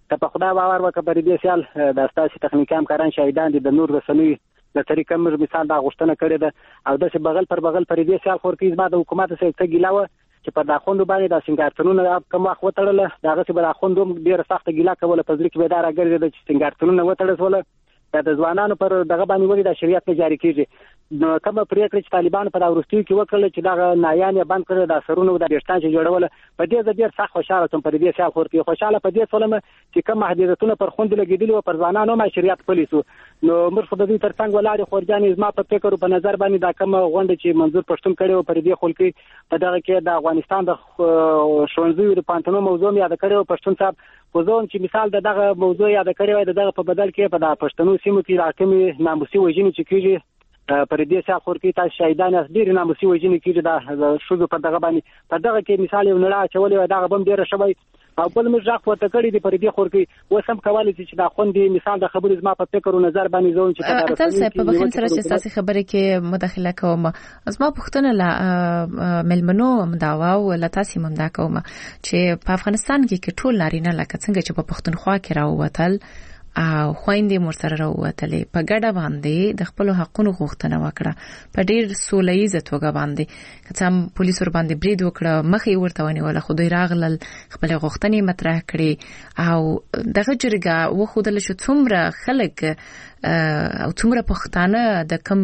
H: که په خدای باور وکړه پر دې سیال د ستاسو تخنیکی همکاران شاهدان دي د نور رسنیو د طریقې موږ مثال دا غوښتنه کړې ده او د بغل پر بغل پر دې سیال خور کې زما د حکومت سره څه ګیلاوه چې په داخوندو باندې د سنگارتونونو کوم وخت وتړل داغه چې په داخوندو ډیره سخت ګیلا کوله په ځل کې به دا راګرځي چې سنگارتونونو وتړل سول د ځوانانو پر دغه باندې ولې د شریعت نه جاری کیږي نو کوم پریکړه چې طالبان په داورستي کې وکړل چې دا نایان یې بند کړل د سرونو د ډیرشتان چې جوړول په دې ډیر سخت خوشاله څوم پر دې سیال خور کې خوشاله په دې سولم چې کوم محدودیتونه پر خوند لګیدل او پر ځوانانو ما شریعت پولیسو نو موږ په دې ترڅنګ ولاړ خورجانې زما په فکر په نظر باندې دا کوم غونډه چې منظور پښتون کړي پر دې خلک په دغه کې د افغانستان د شونځي د پانتونو موضوع یاد کړي پښتون صاحب وزون چې مثال دغه موضوع یاد کړی وای دغه په بدل کې په د پښتنو سیمو کې راکمي ناموسي وژنې چې کیږي پر دې سیال خور کې تاسو شاهدان یاست ډیر ناموسي وژنې کیږي د شوزو په دغه باندې په دغه کې مثال یو نړۍ چولې وای دغه بم ډیر شوی او بل موږ راخ وته کړی دی پر دې خور کې وسم کولای چې دا خوندې مثال د خبرې زما په فکر او نظر باندې زون چې
F: تاسو په بخښن سره چې تاسو خبرې کې مداخله کوم زما پښتنه لا ملمنو مداوا او لا تاسو ممدا کوم چې په افغانستان کې ټول نارینه لکه څنګه چې په پښتونخوا کې راووتل او خويندې مرسره راووتلې په ګډه باندې د خپل حقونو غوښتنه وکړه په ډیر سولهیزه توګه باندې کڅم پولیس ور باندې برید وکړه مخې ورته ونیول خو دوی راغلل خپل غوښتنې مطرح کړې او دغه جرګه وخودل شو څومره خلک او څومره پښتانه د کم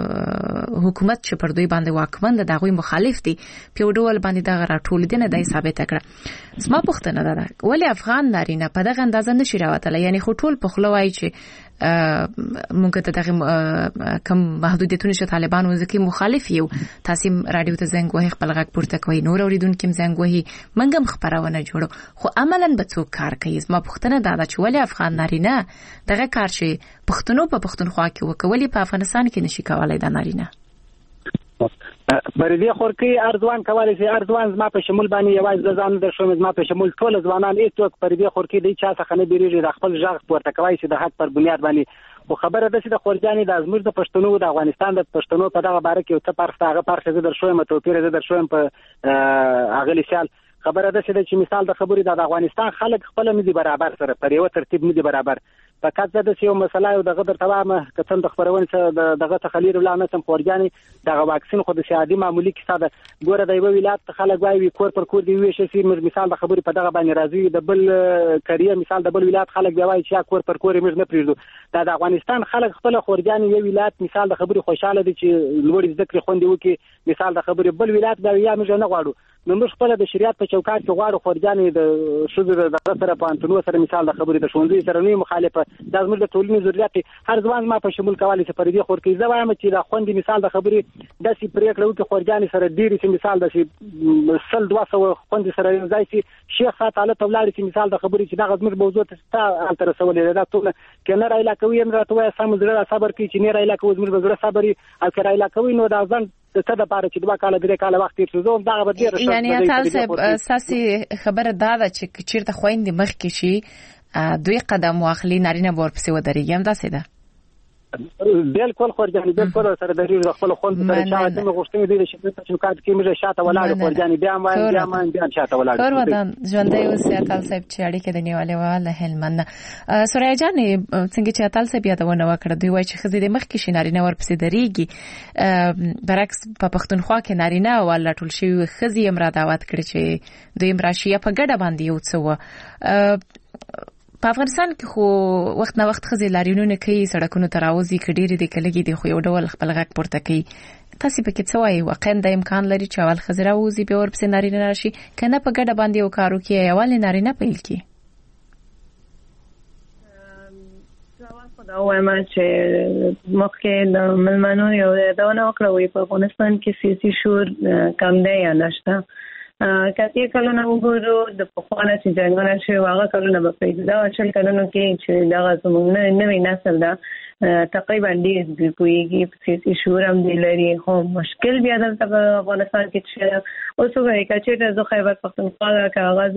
F: حکومت چې پر دوی باندې واکمن د هغوی مخالف دي په ډول باندې دا راټول دي نه دای ثابت کړه زما پښتنه ده ولی افغان نارینه په دغه اندازه نشي راوتل یعنی خو ټول په خلوای چې مونږ ته دغه کم محدودیتونه چې طالبان وزکي مخالف یو تاسو رادیو ته زنګ وهي خپل غږ پورته کوي نور اوریدونکو هم زنګ وهي منګم خبرونه جوړو خو عملاً به څوک کار کوي زما پښتنه دا چې ولی افغان نارینه دغه کار چې پښتنو په پښتونخوا کې وکولي په افغانستان کې نشي کولای دا نارینه
H: پر دې خور کې ارزوان کولای شي ارزوان زما په شمول باندې یوازې ځان د شوم زما په شمول ټول ځوانان هیڅوک پر دې خور کې د چا څخه نه بیریږي د خپل ځغ پورته کوي چې د حق پر بنیاد باندې خو خبره ده چې د خورجانې د ازمیر د پښتنو د افغانستان د پښتنو په دغه باره کې یو څه فرق هغه فرق زه در شوم توپیر زه در شوم په اغلی سیال خبره ده چې مثال د خبرې د افغانستان خلک خپل نه دي برابر سره پر یو ترتیب نه دي برابر فقط د یو مسله او دغه در تمام کتن د خبرونه څخه دغه تخلیر ولا نسم خورجانې دغه واکسین خو د سیادي معمولی کیسه ده ګوره د یو ولایت خلک وایي کور پر کور دی وی شي مثال د خبرې په دغه باندې راځي د بل کریه مثال د بل ولایت خلک دی وایي چې کور پر کور موږ نه پریږدو د افغانستان خلک خپل خورجانې یو ولایت مثال د خبرې خوشاله دي چې لوړ ذکر خوندي وکي مثال د خبرې بل ولایت دا یا موږ نه غواړو نو موږ خپل د شریعت په چوکاټ کې غواړو خورجانې د شوزو د سره پانتونو سره مثال د خبرې د شونځي سره نه مخالفه دا زموږ د ټولنې ضرورت هر ځوان ما په شمول کولای شي پر دې خور کې زه وایم چې د خوندې مثال د خبرې د سی پریکړه وکړي خورجانې سره ډیری چې مثال د شي سل 200 خوندې سره یو ځای شي شیخ تعالی ته ولاړ چې مثال د خبرې چې دا زموږ موضوع ته تر رسولې دا ټول کنه را علاقوي هم راته وای سم زړه صبر کوي چې نه را علاقوي زموږ زړه صبري او کرا علاقوي نو دا ځان څه د پاره چې 2 کال 3 کال وخت تیر شو دا به ډیر
F: یعنی تاسو اساسي خبره دا ده چې چیرته خويندې مخ کې شي دوی قدم واخلي نارینه ورپسې ودرېږي هم دا څه ده
H: بالکل خورجانې بالکل سره د ریږ خپل خون سره چا د غوښتنې دي چې چوکاټ کې موږ شاته ولاړ خورجانې بیا شاته ولاړ
F: کور ودان ژوندۍ اوسې اتل صاحب چې اړیکې د نیولې واله هلمند سوریا جان څنګه چې اتل صاحب یادونه وکړه دوی وایي چې خزې د مخ کې شي نارینه ورپسې درېږي برعکس په پښتونخوا کې نارینه ولا ټول شي خزې هم را دعوت کړي چې دوی راشي په ګډه باندې یو څه په افغانستان کې خو وخت نه وخت خزې لاریونونه کوي سړکونو ته راوځي کډيري د کلګي دی خو یو ډول خپل غږ پورته کوي تاسو په کې څه وایي واقعا د امکان لري چې اول خزې راوځي به ورپسې نارینه راشي کنه په ګډه باندې یو کارو کې اول نارینه پیل کی
G: دا وایم چې مخکې د ملمنو یو دونه وکړوي په افغانستان کې سیاسي شور کم دی یا نشته کله کله نو وګورو د پخوانه چې جنګونه شي واغه کله نه په پیدا او چې کله نو کې چې دا زموږ نه نوې نسل دا تقریبا ډېر پوهیږي سیاسي شعور هم دی لري خو مشکل بیا د افغانستان کې چې اوس وګورئ چې د خیبر پختونخوا کاغذ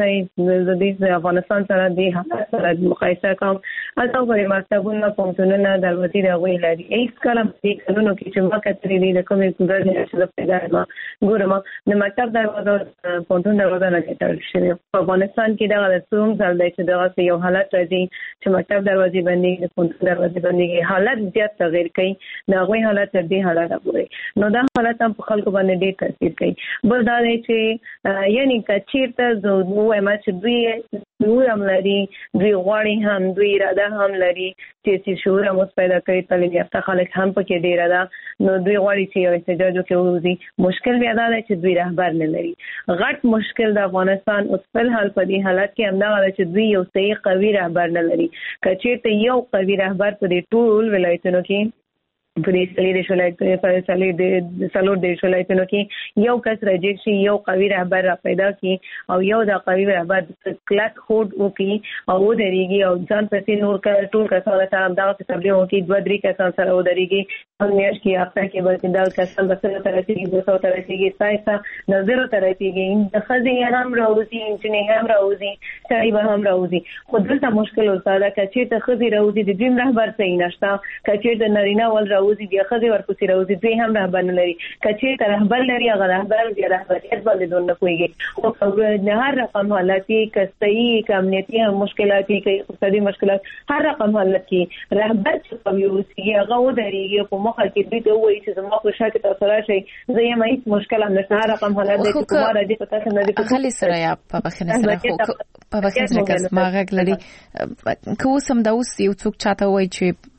G: د افغانستان سره د حالت سره مقایسه کوم تاسو وګورئ مکتبونه پوهنتونونه دروازې د غوي لري هیڅ کله په کلونو کې چې ما کترې د کومې ګورنر چې د پیدا ګورم د مکتب دروازه پوهنتون دروازه نه کېدل شي په افغانستان کې دا د څوم ځل دی چې دغه یو حالت راځي چې مکتب دروازې بندي د پوهنتون دروازې بندي حالت زیات تغیر کوي دا غوي حالت دې حالت راغوري نو دا حالت هم په خلکو باندې ډېر تاثیر کوي بل دا دی چې یعنی کچیرته زه وایم چې دوی هم لري دوی غواړي هم دوی اراده هم لري چې شعور هم پیدا کوي تعلیم یافته خلک هم پکې ډېر ده نو دوی غواړي چې یو احتجاج وکړي مشکل بیا دا دی چې دوی رهبر نه لري غټ مشکل د افغانستان اوس په حال په دې حالت کې هم دا چې دوی یو صحیح قوي رهبر نه لري کچیرته یو قوي رهبر په دې ټول ولایتونو کې په دې سړي د شولایتونو په سړي د سلور د شولایتونو کې یو کس راځي چې یو قوي رهبر را پیدا کړي او یو د قوي رهبر کلک هوډ وکړي او درېږي او ځان پسې نور ټول کسان سره دا تبلیغ وکړي دوه درې کسان سره ودرېږي میاش کې هفته کې به دا کسان بسره ترسيږي 200 ترسيږي سایسا نظر ترسيږي د خزې هم راوځي انجنیر هم راوځي سړي به هم راوځي خو دلته مشکل وساده چې ته خزې راوځي د دین رهبر صحیح نشته چې د نارینه ول راوځي د خزې ورپسې راوځي دوی هم رهبر نه لري چې ته رهبر لري هغه رهبر دی رهبریت باندې دونه کوي خو نه هر رقم حالتي کستۍ کمنيتي مشکلات کې اقتصادي مشکلات هر رقم حالت کې رهبر چې کوي هغه ودرېږي په مخه کې دوی ته وایي چې زما په شاکه تاسو راشي زه یې مې مشکل هم نشه رقم حالت دې کومه راځي په تاسو نه دي
F: خالي سره یا په بخنه سره خو په بخنه سره کس ما غږ لري کو سم دا اوس یو څوک چاته وایي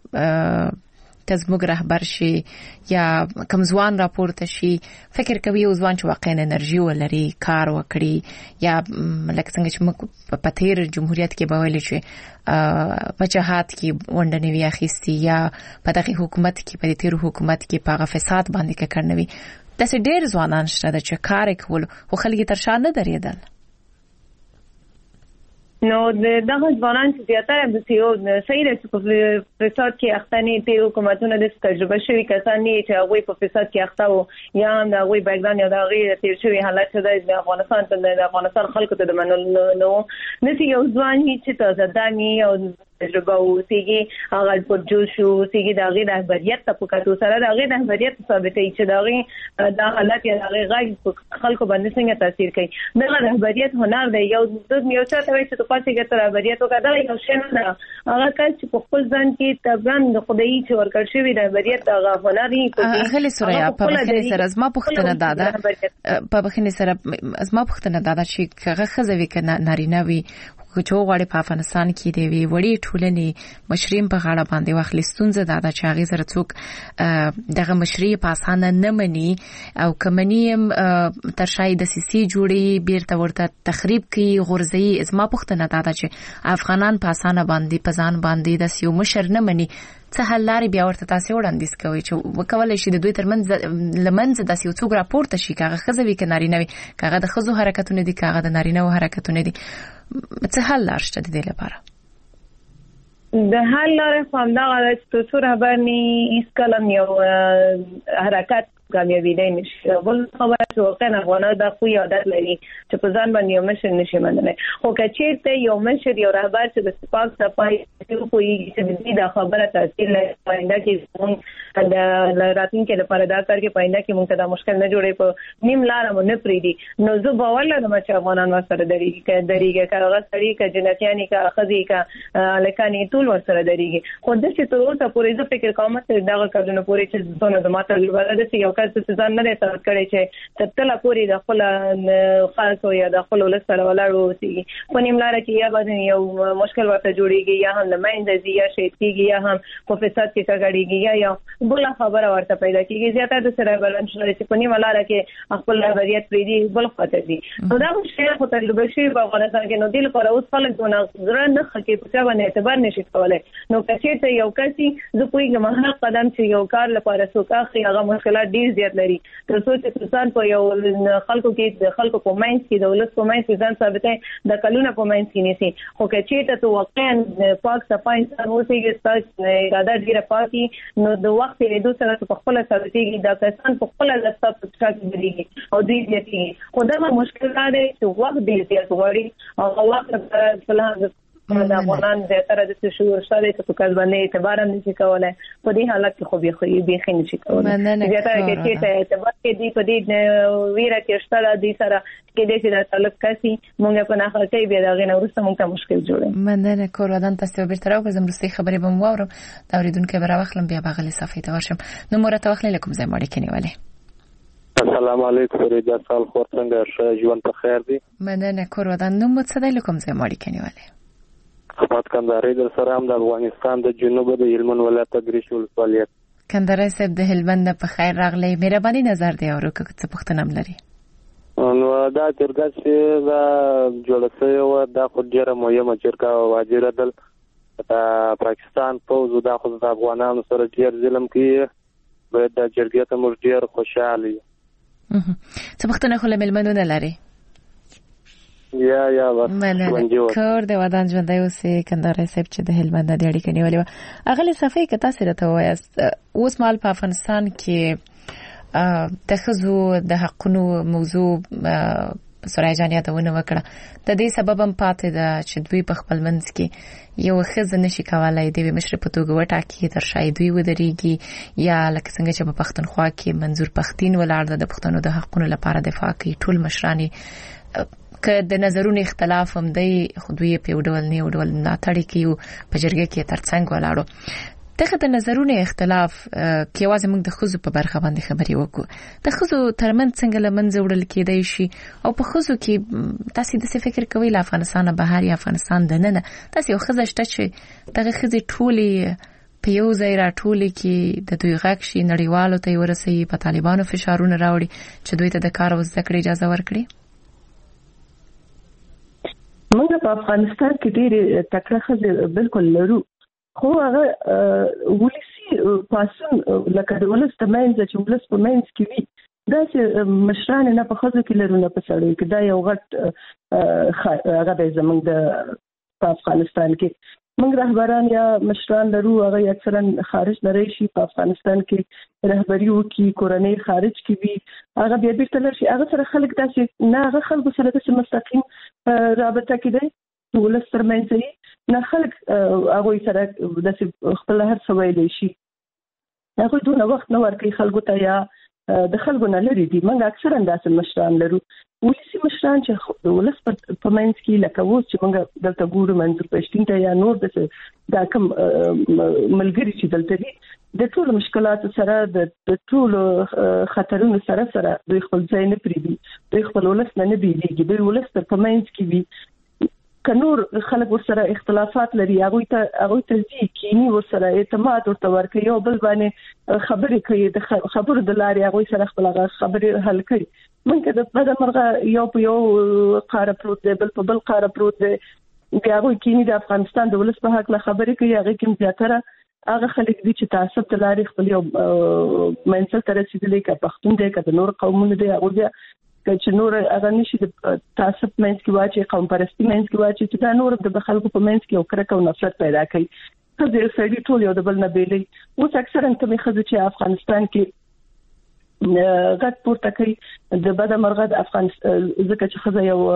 F: چې تزموږ رهبر شي یا کمزوان راپورته شي فکر کوي او ځوان چې واقعا انرژي ولري کار وکړي یا لکه څنګه چې موږ په تیر جمهوریت کې به ویل چې په جهاد کې وندنه وی اخیستي یا په دغه حکومت کې په تیر حکومت کې په فساد باندې کړنوي د څه ډېر ځوانان شته چې کار کول خو خلک تر شان نه درېدل
G: نو دغه ځوانان چې زیاتره د سیو صحیح رسې په فساد کې اختنی تیر حکومتونه د تجربه شوی کسان نه چې هغه په فساد کې اخته وو یا هم هغه بیکګراوند یا هغه تیر شوی حالت د افغانستان ته د افغانستان خلکو ته د منل نو نسی یو ځوان چې تازه دانی او تجربه وسیږي هغه په جوش وسیږي د هغه رهبریت ته پکاتو سره د هغه رهبریت ثابتې چې دا حالت یا هغه غږ خلکو باندې څنګه تاثیر کوي دا رهبریت هنر دی یو د یو څه ته چې پاتې ګټه رهبریت وکړه یو شی نه هغه کله چې په خپل ځان کې تبران د خدای چې ورکړ شوی رهبریت هغه هنر هی کوي
F: خلی سوریا په بخنه سره زما پختنه دادا په بخنه سره زما پختنه دادا چې هغه خزوي کنه نارینه وي چې غواړي په افغانستان کې دی وړي ټولنې مشریم په غاړه باندې واخلستونځه دا چې هغه سره څوک دغه مشري په اسانه نه مني او کمنیم تر شای د سیسي جوړي بیرته ورته تخریب کوي غورځي ازما پختنه دا چې افغانان په اسانه باندې په ځان باندې د سیو مشر نه مني څه حل لري بیا ورته تاسو وړاندیز کوي چې وکولای شي د دوی ترمنځ لمنځ د سیو څوک راپورته شي کاغه خزوي کناري نه وي کاغه د خزو حرکتونه دي کاغه د نارینه حرکتونه دي څه حل لرشته د دې لپاره
G: د حل لاره هم دا چې څو رهبرني هیڅ کلم یو حرکت کامیابی دی نشي بل خبره چې واقعا افغانان د خو عادت لري چې په ځان باندې یو مشر نشي مننه خو کچېرته یو مشر یو رهبر چې د سپاک صفای کوي چې دې د خبره تاثیر لري پاینده کې موږ د راتلونکي لپاره دا کار کې پاینده کې موږ ته مشکل نه جوړي په نیم لار مو نه پریدي نو زه باور لرم چې افغانان سره درېږي کارغه سړي کا جنتیانی کا خزي کا لکاني ټول ورسره درېږي خو د څه تر اوسه پورې زه فکر کوم چې دا کارونه پورې چې زونه د ماته لپاره د یو کس ځان نه تر کړی چې تل پورې د خپل خاص یا د خپل ولسره ولاړو سي په نیم لار کې یا باندې یو مشکل ورته جوړيږي یا هم لمنځي یا شېتيږي یا هم په فساد کې کاږيږي یا بل خبره ورته پیدا کیږي زیاته د سره بلنس لري چې په نیم لار کې خپل رهبریت پریدي بل خاطر دي نو دا شی خو تجربه شي په افغانستان کې نو دل پر اوس خلک دونه زړه نه خکې په څه باندې اعتبار نشي کولای نو کچې ته یو کسي زه کوی ګمه قدم چې یو کار لپاره سوکاخي هغه مشکلات ډیر
I: ډیر زیات لري تر څو چې سلطان په یو خلکو کې د خلکو په ماینډ کې د ولس په ماینډ کې ځان ثابتې د کلونه په ماینډ کې نيسي خو کې چې ته واقعا پاک صفای انسان اوسېږي ستاسو اراده ډیره پاکي نو د وخت له دوه سره په خپل ثابتېږي دا کسان په خپل لسته په څیر کېږي او دوی دې خو دا مشکل دی چې وخت دې زیات غواړي او وخت په لحاظ دا افغانان د تر د شعور سره په کار باندې اعتبار هم نشي کولای په دې حالت کې خو به نشي کولای زیاتره کې چې اعتبار کې دی په دې ویره کې شته د سره کې د دې تعلق کسي مونږ په ناخه کې بیا دا غنه ورسته مونږ ته مشکل جوړي
F: مننه کورودان تاسو به تر اوسه زموږ خبرې به مو اورم دا اوریدونکو به راوخلم بیا بغل صفحه ته ورشم نو مرته واخلې کوم ځای مړ کې نیولې
J: السلام علیکم فريده سال خور څنګه ژوند په خیر دی
F: مننه کورودان نو مت صدای کوم ځای مړ کې نیولې
J: خدمت کندهاري در سره هم د افغانستان د جنوب د هلمند ولایت ګریش ولسوالیت
F: کندهاري صاحب د هلمند په خیر راغلی مهرباني نظر دی اورو که څه پوښتنه لري
J: نو دا چرګه چې دا جوړه شوی و دا خو ډیره مهمه چرګه واجره دل پاکستان پوز دا خو د افغانانو سره ډیر ظلم کوي باید دا چرګه ته موږ ډیر خوشاله یو
F: څه پوښتنه خو له ملمنو نه لري
J: یا بس
F: کور د ودان ژوندۍ اوسې کندهاري صاحب چې د هلمند د اړیکې نیولې و اغلی صفحه کې تاسو راته وایاست اوس مال په افغانستان کې د ښځو د حقونو موضوع سرای جان یادونه وکړه د دې سبب هم پاتې ده چې دوی په خپل منځ کې یو ښځه نشي کولای د مشر په توګه وټاکي تر شاید دوی ودرېږي یا لکه څنګه چې په پښتونخوا کې منظور پښتين ولاړ د پښتنو د حقونو لپاره دفاع کوي ټول مشرانی که د نظرونو اختلاف هم دی خو دوی په ډول نه ډول ناتړي کیو په جرګه کې ترڅنګ ولاړو دغه د نظرونو اختلاف کې واځي موږ د خزو په برخه باندې خبرې وکړو د خزو ترمن څنګه لمنځه وړل کېدای شي او په خزو کې تاسو د څه فکر کوئ له افغانستان بهر یا افغانستان دننه تاسو یو خزه شته چې دغه خزې ټولي په یو ځای راټولي کې د دوی غږ شي نړیوالو ته ورسي په طالبانو فشارونه راوړي چې دوی ته د کار او زده کړې اجازه ورکړي
G: موږ په افغانستان کې ډېر تکړه خزه بالکل لرو خو هغه ولسی پاسون لکه د ولست مینځ چې ولست په مینځ کې وي دا چې مشران نه په خزه کې لرو نه په سړی کې دا یو غټ هغه د زمونږ د افغانستان کې موږ رهبران یا مشران لرو هغه اکثرا خارج لري شي په افغانستان کې رهبری وکي کورنۍ خارج کې وي هغه بیا بیرته لري هغه سره خلک داسې نه هغه خلکو سره د مستقیم رابطه کې دی ولست ترمنځ نه خلک هغه سره د خپل هر څه ویلی شي هغه دونه وخت نه ورکوي خلکو ته یا د خلکو نه لري دي موږ اکثرا داسې مشران لرو ولسی مشران چې ولس په منځ کې لکه وو چې موږ دلته ګورو منځ پښتون ته یا نور د کوم ملګری چې دلته دي د ټول مشکلات سره د ټول خطرونو سره دوی خپل ځای نه پریدي دوی خپل ولس نه بیلیږي دوی ولس په منځ کې وي کنور خلک ورسره اختلافات لري هغه ته ځي کینی ورسره اعتماد ورته ورکوي او بل باندې خبرې کوي د خبرو د لارې هغه سره خپل خبرې حل کوي مونږ د په دغه یو په یو قاره پروت دی بل په بل قاره پروت دی بیا هغه کینی د افغانستان د ولس په حق له خبرې کوي هغه کوم زیاتره هغه خلک دي چې تعصب د لارې خپل یو منځل تر رسیدلې کا پښتون دی کا د نور قومونو دی هغه چې نور هغه نشي د تعصب منځ کې واچي قوم پرستی منځ کې واچي چې دا نور د خلکو په منځ کې یو کرکه او نفرت پیدا کوي خزه سړي ټول یو د بل نه بیلې اوس اکثرا کومې خزه چې افغانستان کې غټ پورته کوي د بده مرغه د افغانستان ځکه چې خزه یو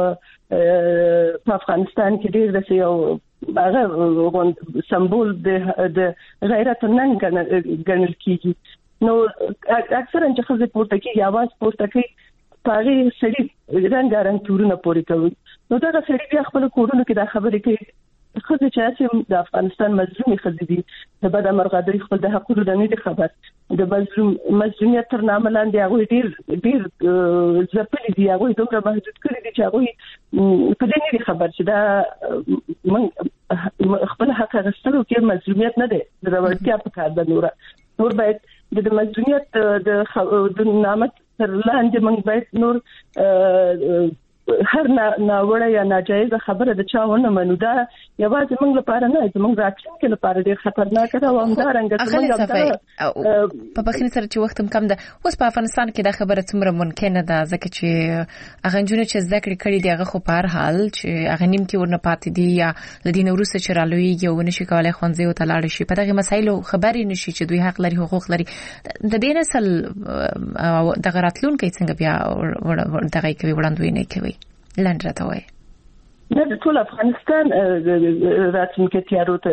G: په افغانستان کې ډېر د یو هغه سمبول د غیرت نن ګڼل کیږي نو اکثرا چې خزه پورته کوي आवाज پورته کوي پاره سړي رنګارنګ تورونه پوري کوي نو دا سړي بیا خپل کورونو کې دا خبرې کوي خزه چې د افغانستان مظلومي خزه دي د بده مرغه د خپل د حقوقو د نه خبر د مظلومیت تر نامه لاندې هغه ډیر ځپلي دي هغه دومره محدود کړی دي چې هغه په دې نه خبر چې دا من خپل حق غوښتلو کې مظلومیت نه دی د ورتیا په کار د نور باید د مظلومیت د نامت تر لاندې موږ باید نور هر ناوړه یا ناجایز خبره د چا ونه منو دا یوازې موږ لپاره نه زموږ راتلونکي لپاره ډیر خطرناک ده او همدارنګه
F: په بخښنې سره چې وخت کم ده اوس په افغانستان کې دا خبره څومره ممکنه ده ځکه چې هغه جنونه چې زده کړې دي هغه خو په هر حال چې هغه نیم کې ورنه پاتې دي یا لدین وروسته چې رالویږي او نشي کولای ښوونځي او تلاړ شي په دغه مسایلو خبرې نشي چې دوی حق لري حقوق لري د دې نسل دغه راتلونکي څنګه بیا دغه کوي وړاندوینه کوي لاندې راته وایي
G: د ټول افغانستان راتلونکي تیارو ته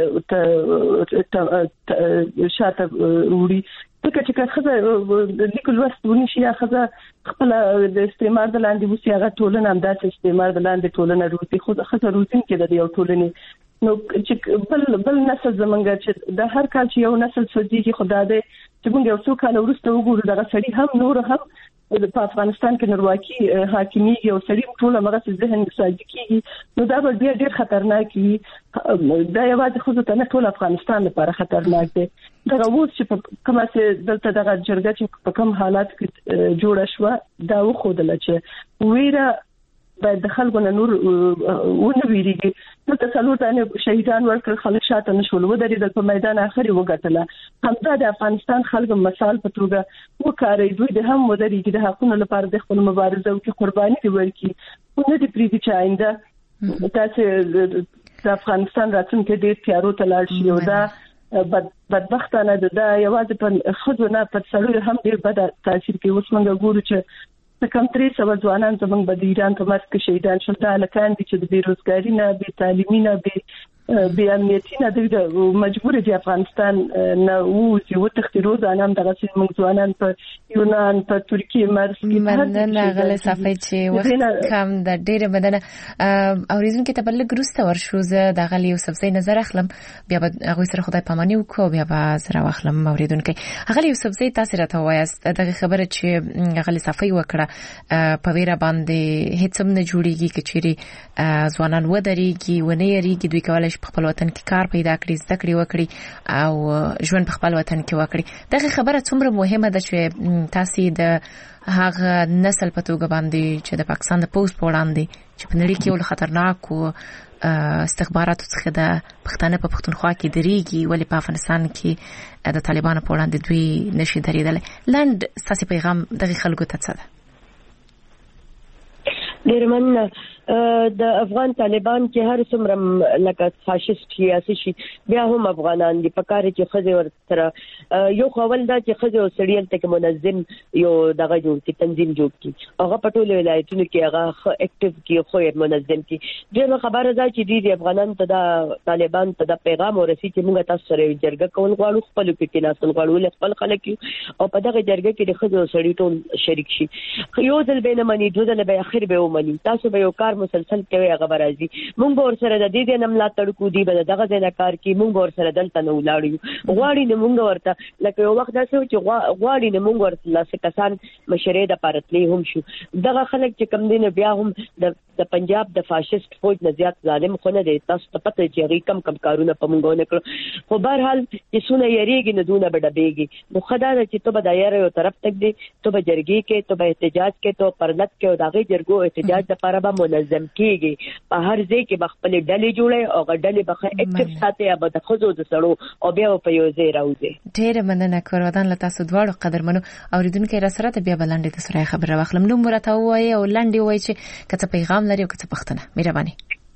G: شاته وړي ځکه چې خزه لیکل وستونی شي خزه خپل د استعمار د لاندې وسی هغه ټولنه هم داسې استعمار د لاندې ټولنه روزي خو خزه روزي کې د یو ټولنې نو چې بل نسل زمونږ چې د هر کال چې یو نسل سوځي خدای دې چې موږ یو څو کال وروسته وګورو دغه سړي هم نور هم په افغانستان کې نړیوالي حاکمیت او سړي ټول هغه ذهن ساجي کیږي نو دا به ډېر خطرناک وي دا یوازې خو ته نه ټول افغانستان لپاره خطرناک دی دا اوس چې کومه چې دلته دغه جرګه چې په کوم حالات کې جوړه شو دا وخودل چې ویره باید د خلکو نه نور ونه ویریږي نو تاسو ته شهیدان ورکړل خلک شاته نشول ودرېدل په میدان اخري وګټله همدا د افغانستان خلکو مثال په توګه وکړي دوی د هم ودرېږي د حقوقو لپاره د خپل مبارزه او کې قرباني ورکړي نو د پریدي چاینده تاسو د افغانستان راتلونکي ډېر تیارو ته لاړ شي او دا بدبختانه ده یوازې په خودونه په څلور هم ډېر بد تاثیر کوي اوس موږ ګورو چې کم 300 ځوانان زموږ د ایران په مرکز کې شهیدان شول دا لکان دي چې د بیروزګاری نه به تعلیمي نه به امنیتي نه د مجبور دي افغانستان نه وځي او تختیرو ځانام دغه چې موږ ځوانان په یونان په ترکیه مرز کې
F: مننه غل صفای چې وخت کم د ډیره بدنه اوریدونکو ته بل ګروسته ورشو زه د غلی یوسفزۍ نظر اخلم بیا به هغه سره خدای پاماني وکړو بیا به سره واخلم اوریدونکو غلی یوسفزۍ تاسو راته وایاست دغه خبره چې غلی صفای وکړه په ویره باندې هیڅ هم نه جوړیږي کچېری ځوانان ودرېږي ونه یریږي دوی کولای په خپل وطن کې کار پیدا کړي زده کړې وکړي او ژوند په خپل وطن کې وکړي دغه خبره څومره مهمه ده چې تاسو د هغه نسل په توګه باندې چې د پاکستان د پوز په وړاندې چې په نړۍ کې یو خطرناک او استخباراتو څخه د پښتانه په پښتونخوا کې درېږي ولې په افغانستان کې د طالبانو په وړاندې دوی نشي درېدل لاند تاسو پیغام دغه خلکو ته څه ده
E: ډېر مننه د افغان طالبان چې هر څومره لکه فاشیست سیاسي شي بیا هم افغانان دي په کار کې خځه ورسره یو خپل دا چې خځه او سړیل ته منظم یو دغه جوړ کی تنظیم جوړ کی هغه په ټولو ولایتونو کې هغه اکټیو کی خو منظم کی ډېر خبره ده چې دي افغانان ته د طالبان ته د پیغام ورسي چې موږ تاسو سره جرګه کول غواړو خپل کې ناسن غواړو خپل خلک او په دغه جرګه کې د خځه او سړی ټول شریک شي یو ځل به نه مني دوه ځل به اخر به ومني تاسو به یو کار مسلسل کوي هغه راځي مونږ ور سره د دې نه ملاتړ کو دی به دغه ځای کار کی مونږ ور سره دلته نه ولاړو غواړي نه مونږ ورته لکه یو وخت داسې چې غواړي نه مونږ ورته لاسه کسان مشرې د پارتلې هم شو دغه خلک چې کم دین بیا هم د پنجاب د فاشیست فوج نه زیات ظالم خو نه دی تاسو ته پته چې هغه کم کارونه په مونږ نه کړو خو بهر حال چې سونه یریږي نه دونه بډبېږي نو خدای چې ته به دایره یو طرف تک دی ته به جرګي کې ته به احتجاج کې ته پرلط کې او دغه جرګو احتجاج لپاره به منظم کیږي په هر ځای کې خپل ډلې جوړي او ډلې به اکټیو ساتي او د خزو د سړو او بیا په یو ځای راوځي
F: ډېر مننه کورودان له تاسو دواړو قدرمنو اوریدونکو را سره بیا بلندې د سره خبره واخلم نو مرته وای او لاندې وای چې کته پیغام لري او کته پښتنه مهرباني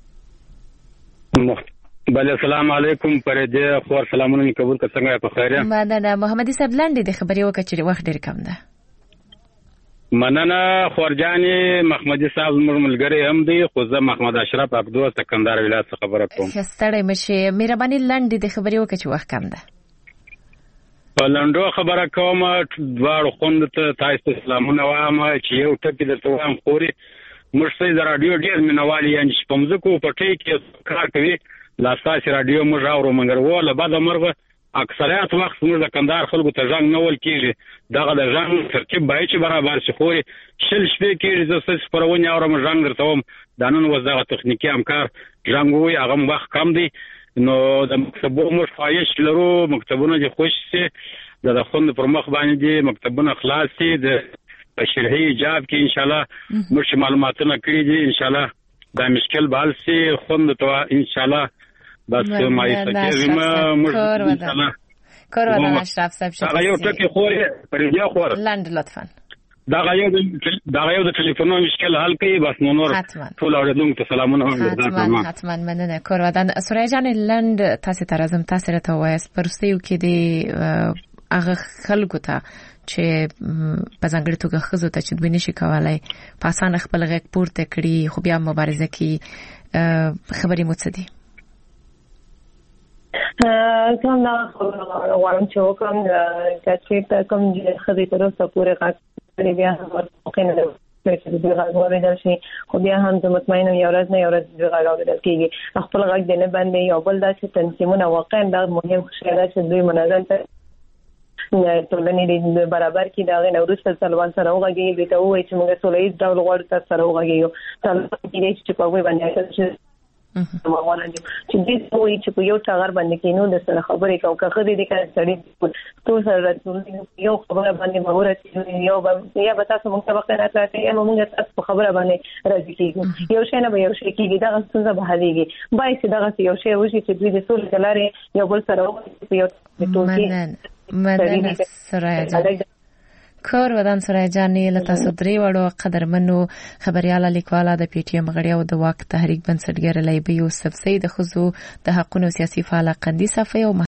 K: بله السلام علیکم پر دې خور سلامونه قبول که څنګه په خیره
F: مننه محمدي صاحب لاندې د خبرې وکړه چې وخت ډېر کم ده
K: مننه خورجاني محمدي صاحب ملګری هم دی خو زه محمد اشرف عبدو سکندر ولایت څخه خبره کوم
F: ستړی مشه مهرباني لاندې د خبرې وکړه چې وخت کم ده
K: په لنډو خبره کوم دواړو خوند ته تاسو سلامونه وایم چې یو ټکی درته وایم خوري مرسته د رادیو ډیر منوالي ان چې پمزکو پټي کې کار کوي لا تاسو رادیو موږ اورو مګر وله بعد مرغه اکثریت وخت موږ د کندهار خلکو ته ځنګ نه ول کیږي دغه د ځنګ ترکیب به چې برابر شي خوري شل شپې کېږي د څه پرونی اورم ځنګ درته وم د نن وزغه تخنیکی همکار ځنګ وي هغه وخت کم دی نو د مکتبونو مش فایش لرو مکتبونه د خوش سي د خوند پر مخ باندې دي مکتبونه خلاص دي د په شرعي ایجاب کې ان شاء الله موږ معلوماتونه کړی دي ان شاء الله دا مشکل بال سي خوند ته ان شاء الله بس ما یې موږ ان شاء الله
F: کورودان اشرف صاحب
K: شکر یو ټکی خورې پرېږه خور
F: لاند لطفا
K: دا یو د ټلیفون مشکل حل کوي بس نور ټول اوریدونکو ته سلامونه هم
F: حتما مننه کورودان سوریا جان لاند تاسو ته راځم تاسو ته وایس پرستیو کې دی هغه خلکو ته چې په ځانګړي توګه خزو ته چې دوی نشي کولای په اسانه خپل غږ پورته کړي خو بیا مبارزه کوي خبرې مو څه دي
I: کوم دا غواړم چې وکم چې کوم خزي تر اوسه پورې غږ بیا ورته نه چې د غږ اوریدل شي خو بیا هم زه مطمئنم یو ورځ نه یو ورځ د غږ اوریدل کیږي خپل غږ دې نه باندې یو بل داسې تنظیمونه واقعا دا مهم شی دی چې دوی منظم ټولنې د برابر کې دا غي نوروز سلوان سره وغږیږي به ته وایي چې موږ سولې ډول غوړ تر سره وغږیږو تل کې چې په وې باندې چې موږ چې دې وایي چې په یو ټاغر باندې کې نو د سره خبرې کوم که خدي دې کار سړي تو سره یو خبره باندې مهورت یو یا به تاسو موږ سبق نه راځي یا موږ تاسو خبره باندې راځي کېږي یو شی نه به یو شی کېږي دا څنګه به حلېږي بای چې دا یو شی وشي چې دوی د سولې لارې یو بل سره یو
F: مننه سوریا جان کورودان سوریا جان له تاسو درې وړو قدرمنو خبرياله لیکواله د پی ټی ایم غړي او د واک تحریک بنسټګر لیبي یوسف سید خزو د حقونو سیاسي فعال قندي صفه او